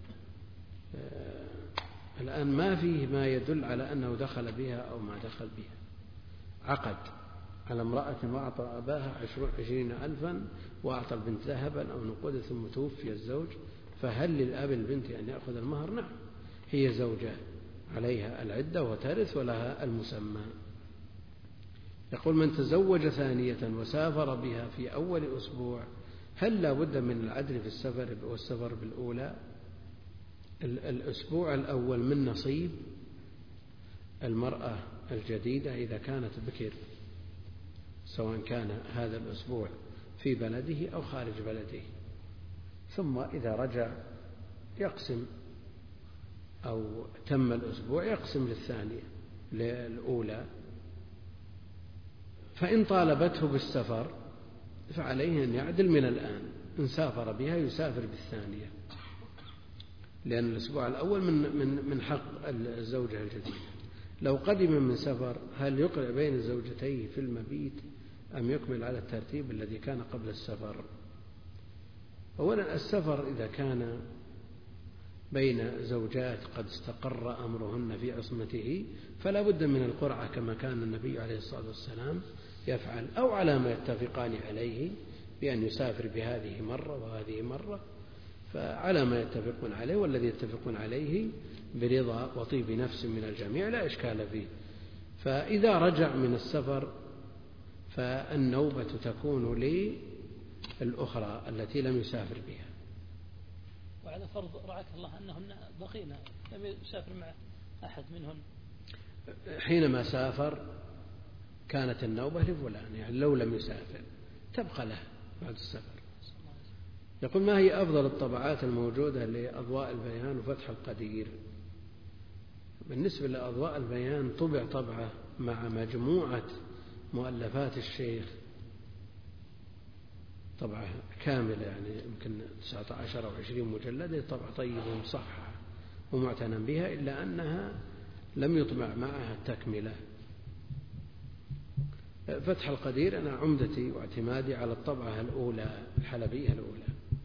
الآن ما فيه ما يدل على أنه دخل بها أو ما دخل بها. عقد على امرأة وأعطى أباها 20,000 وأعطى البنت ذهبا أو نقودا ثم توفي الزوج، فهل للأب البنت أن يأخذ المهر؟ نعم، هي زوجة عليها العدة وترث ولها المسمى. يقول: من تزوج ثانية وسافر بها في أول أسبوع هل لا بد من العدل في السفر والسفر بالأولى؟ الأسبوع الأول من نصيب المرأة الجديدة إذا كانت بكر، سواء كان هذا الأسبوع في بلده أو خارج بلده، ثم إذا رجع يقسم أو تم الأسبوع يقسم للثانية للأولى. فإن طالبته بالسفر فعليه أن يعدل من الآن، إن سافر بها يسافر بالثانية، لأن الأسبوع الأول من حق الزوجة الجديدة. لو قدم من سفر هل يقرع بين الزوجتين في المبيت أم يكمل على الترتيب الذي كان قبل السفر؟ أولا، السفر إذا كان بين زوجات قد استقر أمرهن في عصمته فلا بد من القرعة كما كان النبي عليه الصلاة والسلام يفعل، أو على ما يتفقان عليه بأن يسافر بهذه مرة وهذه مرة، فعلى ما يتفقون عليه، والذي يتفقون عليه برضا وطيب نفس من الجميع لا إشكال فيه. فإذا رجع من السفر فالنوبة تكون للأخرى التي لم يسافر بها. وعلى فرض رعاك الله أنهن بقينا لم يسافر مع أحد منهن، حينما سافر كانت النوبة لفلان، يعني لو لم يسافر تبقى له بعد السفر. يقول: ما هي أفضل الطبعات الموجودة لأضواء البيان وفتح القدير؟ بالنسبة لأضواء البيان طبع طبعة مع مجموعة مؤلفات الشيخ، طبعة كاملة يعني يمكن 19 أو 20 مجلدة، طبعة طيبة ومصححة ومعتنى بها، إلا أنها لم يطبع معها التكملة. فتح القدير أنا عمدتي واعتمادي على الطبعة الأولى الحلبية الأولى.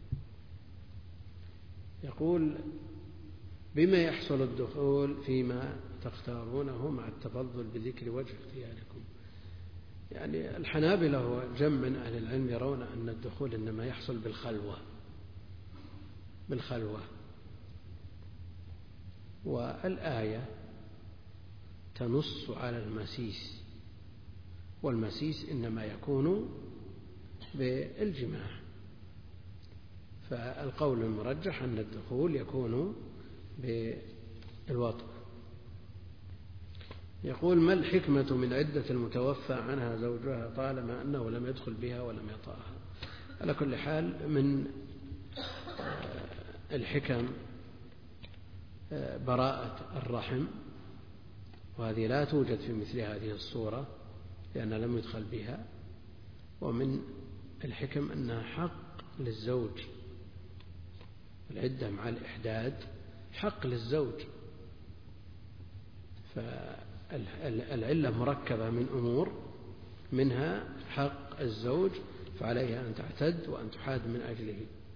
يقول: بما يحصل الدخول فيما تختارونه مع التفضل بذكر وجه اختياركم؟ يعني الحنابلة وجمع من أهل العلم يرون أن الدخول إنما يحصل بالخلوة، والآية تنص على المسيس، والمسيس إنما يكون بالجماع، فالقول المرجح أن الدخول يكون بالوطء. يقول: ما الحكمة من عدة المتوفى عنها زوجها طالما أنه لم يدخل بها ولم يطأها؟ على كل حال من الحكم براءة الرحم، وهذه لا توجد في مثل هذه الصورة لأنها لم يدخل بها. ومن الحكم أنها حق للزوج، العدة مع الإحداد حق للزوج، فالعلة مركبة من أمور، منها حق الزوج، فعليها أن تعتد وأن تحاد من أجله.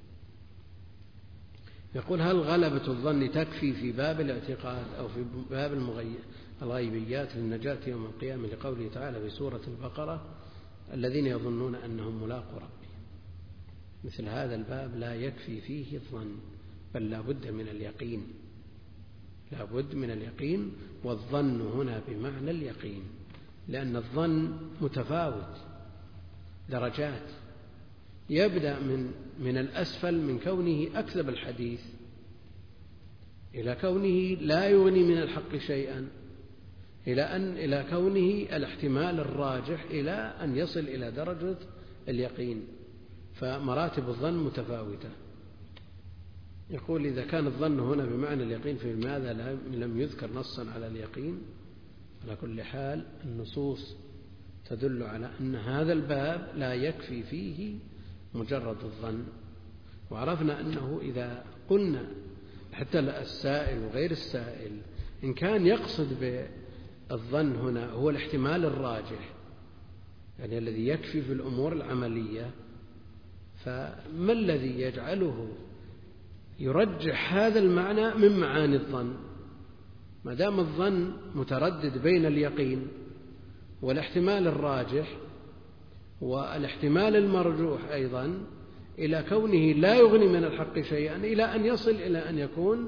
يقول: هل غلبة الظن تكفي في باب الاعتقاد أو في باب الغيبيات للنجاة يوم القيامة، لقوله تعالى في سورة البقرة: الذين يظنون أنهم ملاقو ربهم؟ مثل هذا الباب لا يكفي فيه الظن، بل لا بد من اليقين، لا بد من اليقين، والظن هنا بمعنى اليقين، لأن الظن متفاوت درجات، يبدأ من الأسفل من كونه أكذب الحديث إلى كونه لا يغني من الحق شيئا، إلى كونه الاحتمال الراجح، إلى أن يصل إلى درجة اليقين، فمراتب الظن متفاوتة. يقول: إذا كان الظن هنا بمعنى اليقين فلماذا لم يذكر نصا على اليقين؟ على كل حال النصوص تدل على أن هذا الباب لا يكفي فيه مجرد الظن، وعرفنا أنه إذا قلنا حتى السائل وغير السائل إن كان يقصد بالظن هنا هو الاحتمال الراجح، يعني الذي يكفي في الأمور العملية، فما الذي يجعله يرجح هذا المعنى من معاني الظن؟ ما دام الظن متردد بين اليقين والاحتمال الراجح والاحتمال المرجوح أيضا، إلى كونه لا يغني من الحق شيئا، إلى أن يصل إلى أن يكون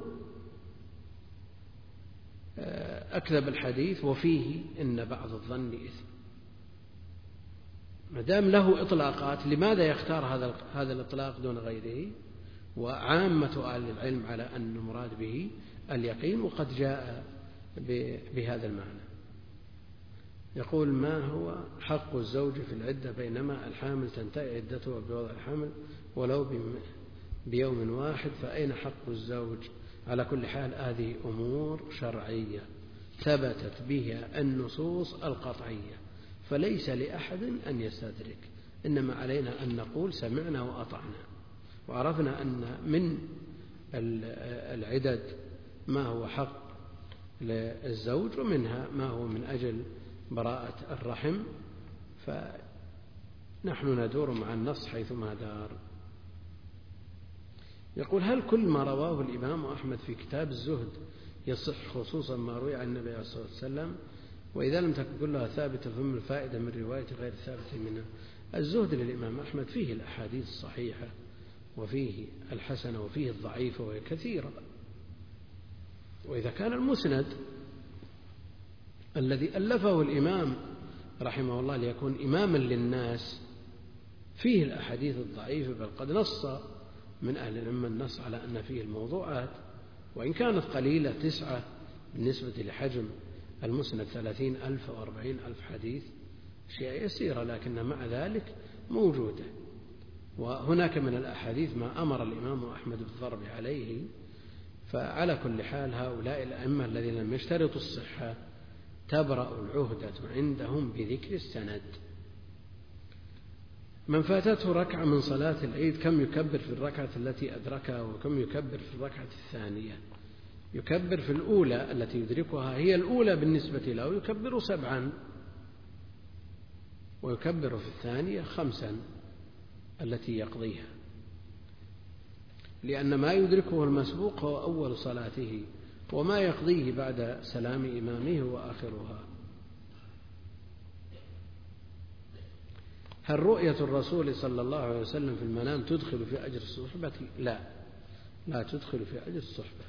أكذب الحديث وفيه إن بعض الظن إثم. ما دام له إطلاقات، لماذا يختار هذا الإطلاق دون غيره؟ وعامة أهل العلم على أن المراد به اليقين، وقد جاء بهذا المعنى. يقول: ما هو حق الزوج في العدة بينما الحامل تنتهي عدتها بوضع الحمل ولو بيوم واحد، فأين حق الزوج؟ على كل حال هذه أمور شرعية ثبتت بها النصوص القطعية، فليس لأحد أن يستدرك، إنما علينا أن نقول سمعنا وأطعنا، وعرفنا أن من العدد ما هو حق للزوج، ومنها ما هو من أجل براءة الرحم، فنحن ندور مع النص حيثما دار. يقول: هل كل ما رواه الإمام أحمد في كتاب الزهد يصح، خصوصا ما روي عن النبي عليه الصلاة والسلام؟ وإذا لم تكن كلها ثابتة فما الفائدة من رواية غير ثابتة منها؟ الزهد للإمام أحمد فيه الأحاديث الصحيحة وفيه الحسنة وفيه الضعيفة، وهي كثيرة. وإذا كان المسند الذي ألفه الإمام رحمه الله ليكون إماما للناس فيه الأحاديث الضعيفة، بل قد نص من أهل العلم النص على أن فيه الموضوعات، وإن كانت قليلة 9 بالنسبة لحجم المسند 30,000 أو 40,000 حديث، شيء يسيرة، لكن مع ذلك موجودة. وهناك من الأحاديث ما أمر الإمام أحمد بالضرب عليه. فعلى كل حال هؤلاء الأئمة الذين لم يشترطوا الصحة تبرأ العهدة عندهم بذكر السند. من فاتته ركعة من صلاة العيد كم يكبر في الركعة التي أدركها، وكم يكبر في الركعة الثانية؟ يكبر في الأولى التي يدركها، هي الأولى بالنسبة له، يكبر 7، ويكبر في الثانية 5 التي يقضيها، لأن ما يدركه المسبوق هو أول صلاته، وما يقضيه بعد سلام إمامه هو آخرها. هل رؤية الرسول صلى الله عليه وسلم في المنام تدخل في أجر الصحبة؟ لا تدخل في أجر الصحبة.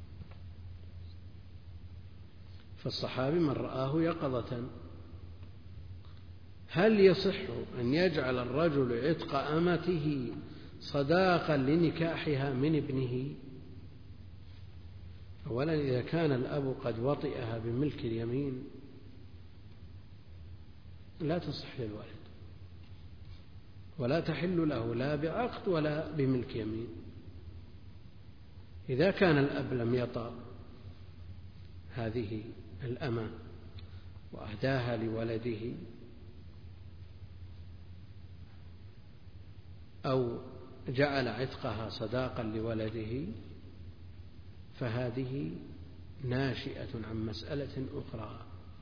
فالصحابي من رآه يقظة. هل يصح أن يجعل الرجل عتق أمته صداقا لنكاحها من ابنه؟ أولا، إذا كان الأب قد وطئها بملك اليمين لا تصح للولد، ولا تحل له لا بعقد ولا بملك يمين. إذا كان الأب لم يطأ هذه الأمة وأهداها لولده، أو جعل عتقها صداقا لولده، فهذه ناشئة عن مسألة أخرى،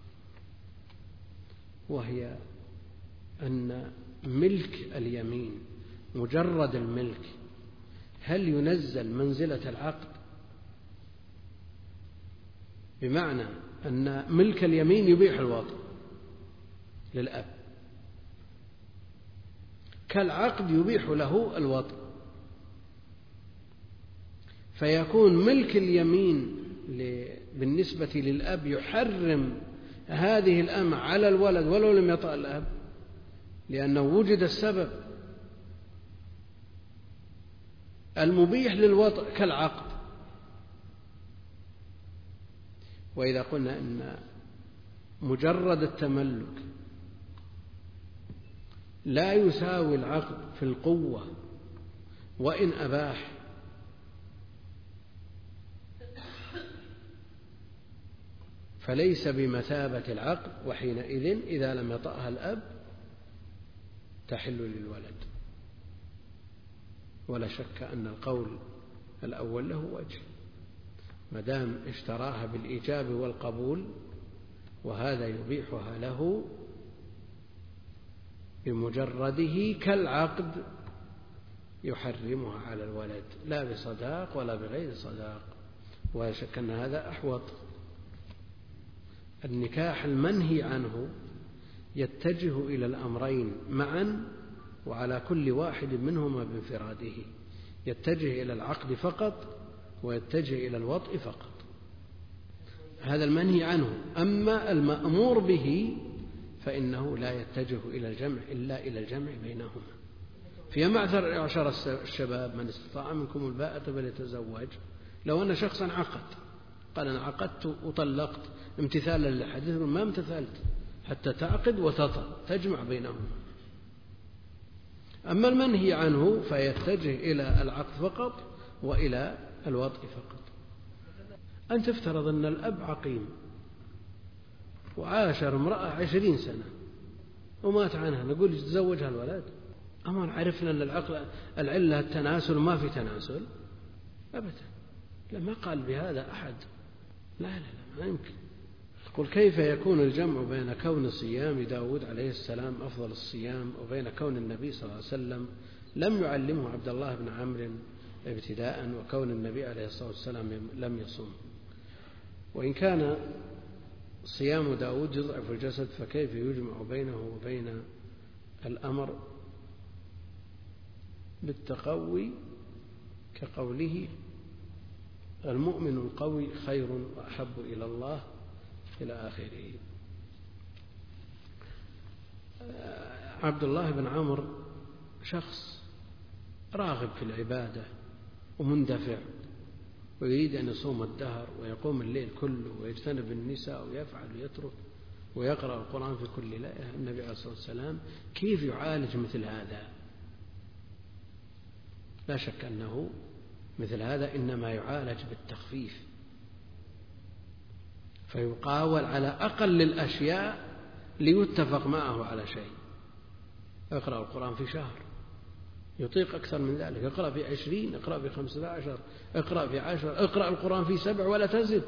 وهي أن ملك اليمين مجرد الملك هل ينزل منزلة العقد؟ بمعنى أن ملك اليمين يبيح الوطء للأب، كالعقد يبيح له الوطء، فيكون ملك اليمين بالنسبة للأب يحرم هذه الأمة على الولد ولو لم يطأ الأب، لأنه وجد السبب المبيح للوطء كالعقد. وإذا قلنا أن مجرد التملك لا يساوي العقد في القوة وإن أباح، فليس بمثابة العقد، وحينئذ إذا لم يطأها الأب تحل للولد. ولا شك أن القول الأول له وجه، ما دام اشتراها بالإيجاب والقبول وهذا يبيحها له بمجرده كالعقد يحرمها على الولد، لا بصداق ولا بغير صداق، ولا شك أن هذا أحوط. النكاح المنهي عنه يتجه إلى الأمرين معا وعلى كل واحد منهما بانفراده، يتجه إلى العقد فقط ويتجه إلى الوطء فقط، هذا المنهي عنه. أما المأمور به فإنه لا يتجه إلى الجمع إلا إلى الجمع بينهما. في معشر الشباب من استطاع منكم الباءة فليتزوج. لو أن شخصا عقد قال أنا عقدت وطلقت امتثالا للحديث، ما امتثلت حتى تعقد وتجمع بينهما. أما المنهي عنه فيتجه إلى العقد فقط وإلى الوطء فقط. أن تفترض أن الأب عقيم وعاشر امرأة 20 سنة ومات عنها، نقول تزوجها الولد؟ أما عرفنا أن العلة التناسل، ما في تناسل أبدا. لا، ما قال بهذا أحد. لا ما يمكن. يقول كيف يكون الجمع بين كون صيام داود عليه السلام أفضل الصيام وبين كون النبي صلى الله عليه وسلم لم يعلمه عبد الله بن عمرو ابتداء، وكون النبي عليه الصلاة والسلام لم يصوم. وإن كان صيام داود يضعف الجسد فكيف يجمع بينه وبين الأمر بالتقوي كقوله المؤمن القوي خير وأحب إلى الله إلى آخره. عبد الله بن عمرو شخص راغب في العبادة ومندفع ويريد أن يصوم الدهر ويقوم الليل كله ويجتنب النساء ويفعل ويترك ويقرأ القرآن في كل ليلة. النبي عليه الصلاة والسلام كيف يعالج مثل هذا؟ لا شك أنه مثل هذا إنما يعالج بالتخفيف، فيقاول على أقل الأشياء ليتفق معه على شيء. اقرأ القرآن في شهر، يطيق أكثر من ذلك، اقرأ في 20، اقرأ في 15، اقرأ في 10، اقرأ القرآن في 7 ولا تزد.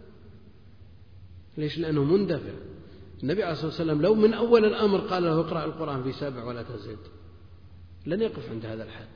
ليش؟ لأنه مندفع. النبي عليه الصلاة والسلام لو من أول الأمر قال له اقرأ القرآن في 7 ولا تزد لن يقف عند هذا الحد.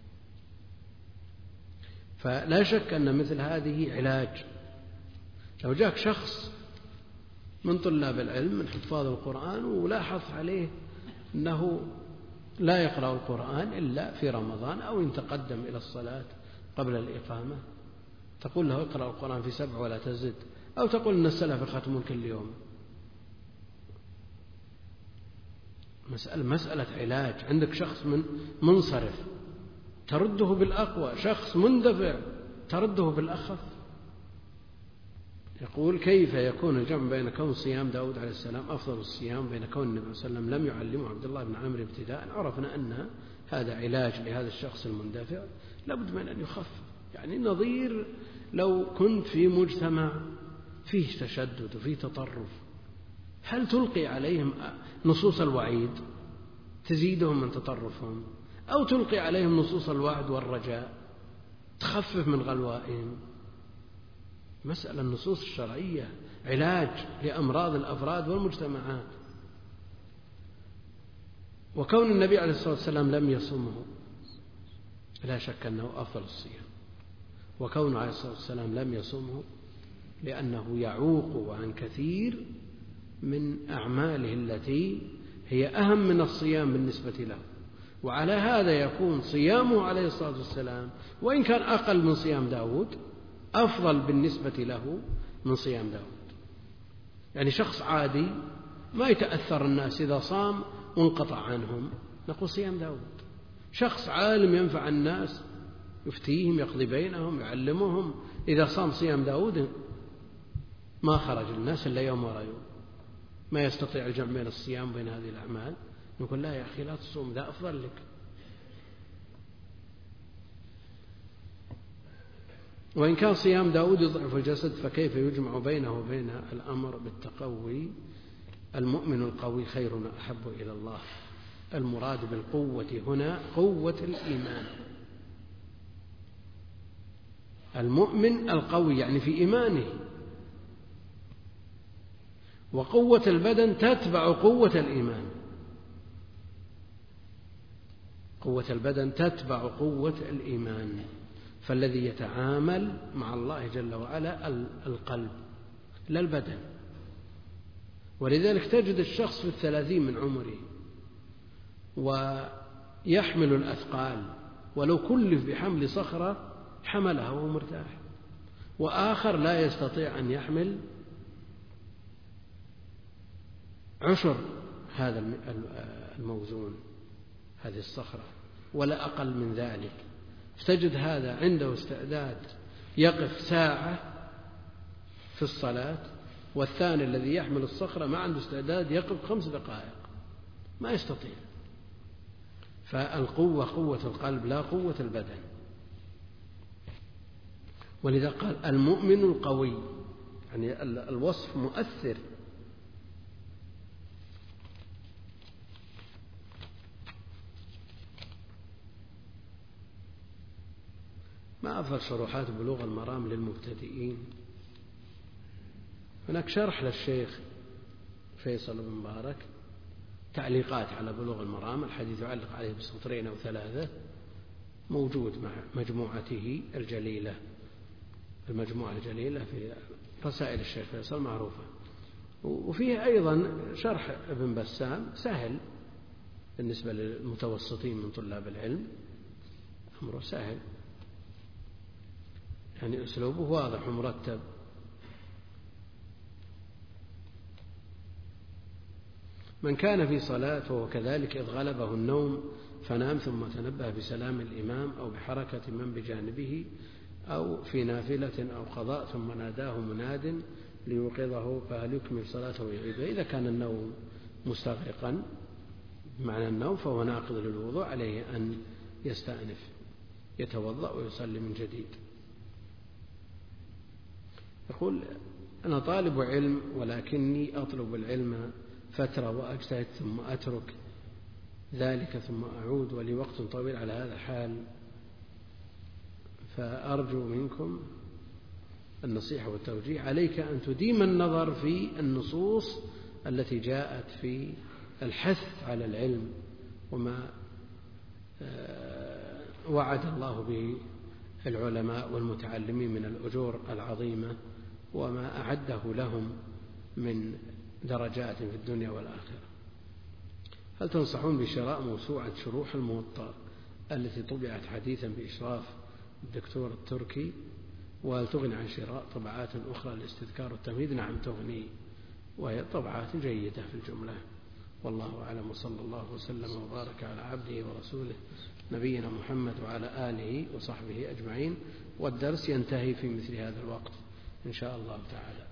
فلا شك أن مثل هذه علاج. لو جاك شخص من طلاب العلم من حفاظ القرآن ولاحظ عليه أنه لا يقرأ القرآن إلا في رمضان أو إن تقدم إلى الصلاة قبل الإقامة، تقول له اقرأ القرآن في 7 ولا تزد، أو تقول أن السلف يختمون كل يوم. مسألة علاج. عندك شخص منصرف ترده بالأقوى، شخص مندفع ترده بالأخف. يقول كيف يكون الجمع بين كون صيام داود عليه السلام أفضل الصيام بين كون النبي صلى الله عليه وسلم لم يعلمه عبد الله بن عمرو ابتداء؟ عرفنا أن هذا علاج لهذا الشخص المندفع، لابد من أن يخفف. يعني نظير لو كنت في مجتمع فيه تشدد وفيه تطرف، هل تلقي عليهم نصوص الوعيد تزيدهم من تطرفهم، أو تلقي عليهم نصوص الوعد والرجاء تخفف من غلوائهم؟ مسألة النصوص الشرعية علاج لأمراض الأفراد والمجتمعات. وكون النبي عليه الصلاة والسلام لم يصومه لا شك أنه أفضل الصيام، وكونه عليه الصلاة والسلام لم يصومه لأنه يعوق عن كثير من أعماله التي هي أهم من الصيام بالنسبة له. وعلى هذا يكون صيامه عليه الصلاة والسلام وإن كان أقل من صيام داود أفضل بالنسبة له من صيام داود. يعني شخص عادي ما يتأثر الناس إذا صام وانقطع عنهم، نقول صيام داود. شخص عالم ينفع الناس، يفتيهم، يقضي بينهم، يعلمهم، إذا صام صيام داود ما خرج الناس إلا يوم ورا يوم، ما يستطيع الجمع بين الصيام بين هذه الأعمال. نقول لا يا أخي لا تصوم، ذا أفضل لك. وإن كان صيام داود يضعف الجسد فكيف يجمع بينه وبين الأمر بالتقوي؟ المؤمن القوي خير أحب إلى الله. المراد بالقوة هنا قوة الإيمان، المؤمن القوي يعني في إيمانه، وقوة البدن تتبع قوة الإيمان. قوة البدن تتبع قوة الإيمان، فالذي يتعامل مع الله جل وعلا القلب لا البدن. ولذلك تجد الشخص في 30 من عمره ويحمل الأثقال، ولو كلف بحمل صخرة حملها وهو مرتاح، وآخر لا يستطيع أن يحمل عشر هذا الموزون، هذه الصخرة، ولا أقل من ذلك. تجد هذا عنده استعداد يقف ساعة في الصلاة، والثاني الذي يحمل الصخرة ما عنده استعداد يقف 5 دقائق، ما يستطيع. فالقوة قوة القلب لا قوة البدن. ولذا قال المؤمن القوي، يعني الوصف مؤثر. ما أفضل شروحات بلوغ المرام للمبتدئين؟ هناك شرح للشيخ فيصل بن مبارك، تعليقات على بلوغ المرام، الحديث يعلق عليه بسطرين أو 3، موجود مع مجموعته الجليلة، المجموعة الجليلة في رسائل الشيخ فيصل معروفة. وفيه أيضا شرح ابن بسام سهل بالنسبة للمتوسطين من طلاب العلم، أمره سهل، يعني أسلوبه واضح ومرتب. من كان في صلاة فهو كذلك إذ غلبه النوم فنام ثم تنبه بسلام الإمام أو بحركة من بجانبه أو في نافلة أو قضاء ثم ناداه مناد ليوقظه فهل يكمل صلاته ويعيدها. إذا كان النوم مستغرقا بمعنى النوم فهو ناقض للوضوء، عليه أن يستأنف يتوضأ ويصلي من جديد. يقول أنا طالب علم ولكني أطلب العلم فترة وأجتهد ثم أترك ذلك ثم أعود ولي وقت طويل على هذا الحال، فأرجو منكم النصيحة والتوجيه. عليك أن تديم النظر في النصوص التي جاءت في الحث على العلم وما وعد الله به العلماء والمتعلمين من الأجور العظيمة وما أعده لهم من درجات في الدنيا والآخرة. هل تنصحون بشراء موسوعة شروح الموطأ التي طبعت حديثا بإشراف الدكتور التركي؟ وهل تغني عن شراء طبعات أخرى للاستذكار والتمهيد؟ نعم تغني، وهي طبعات جيدة في الجملة. والله أعلم، وصلى الله وسلم وبارك على عبده ورسوله نبينا محمد وعلى آله وصحبه أجمعين. والدرس ينتهي في مثل هذا الوقت إن شاء الله تعالى.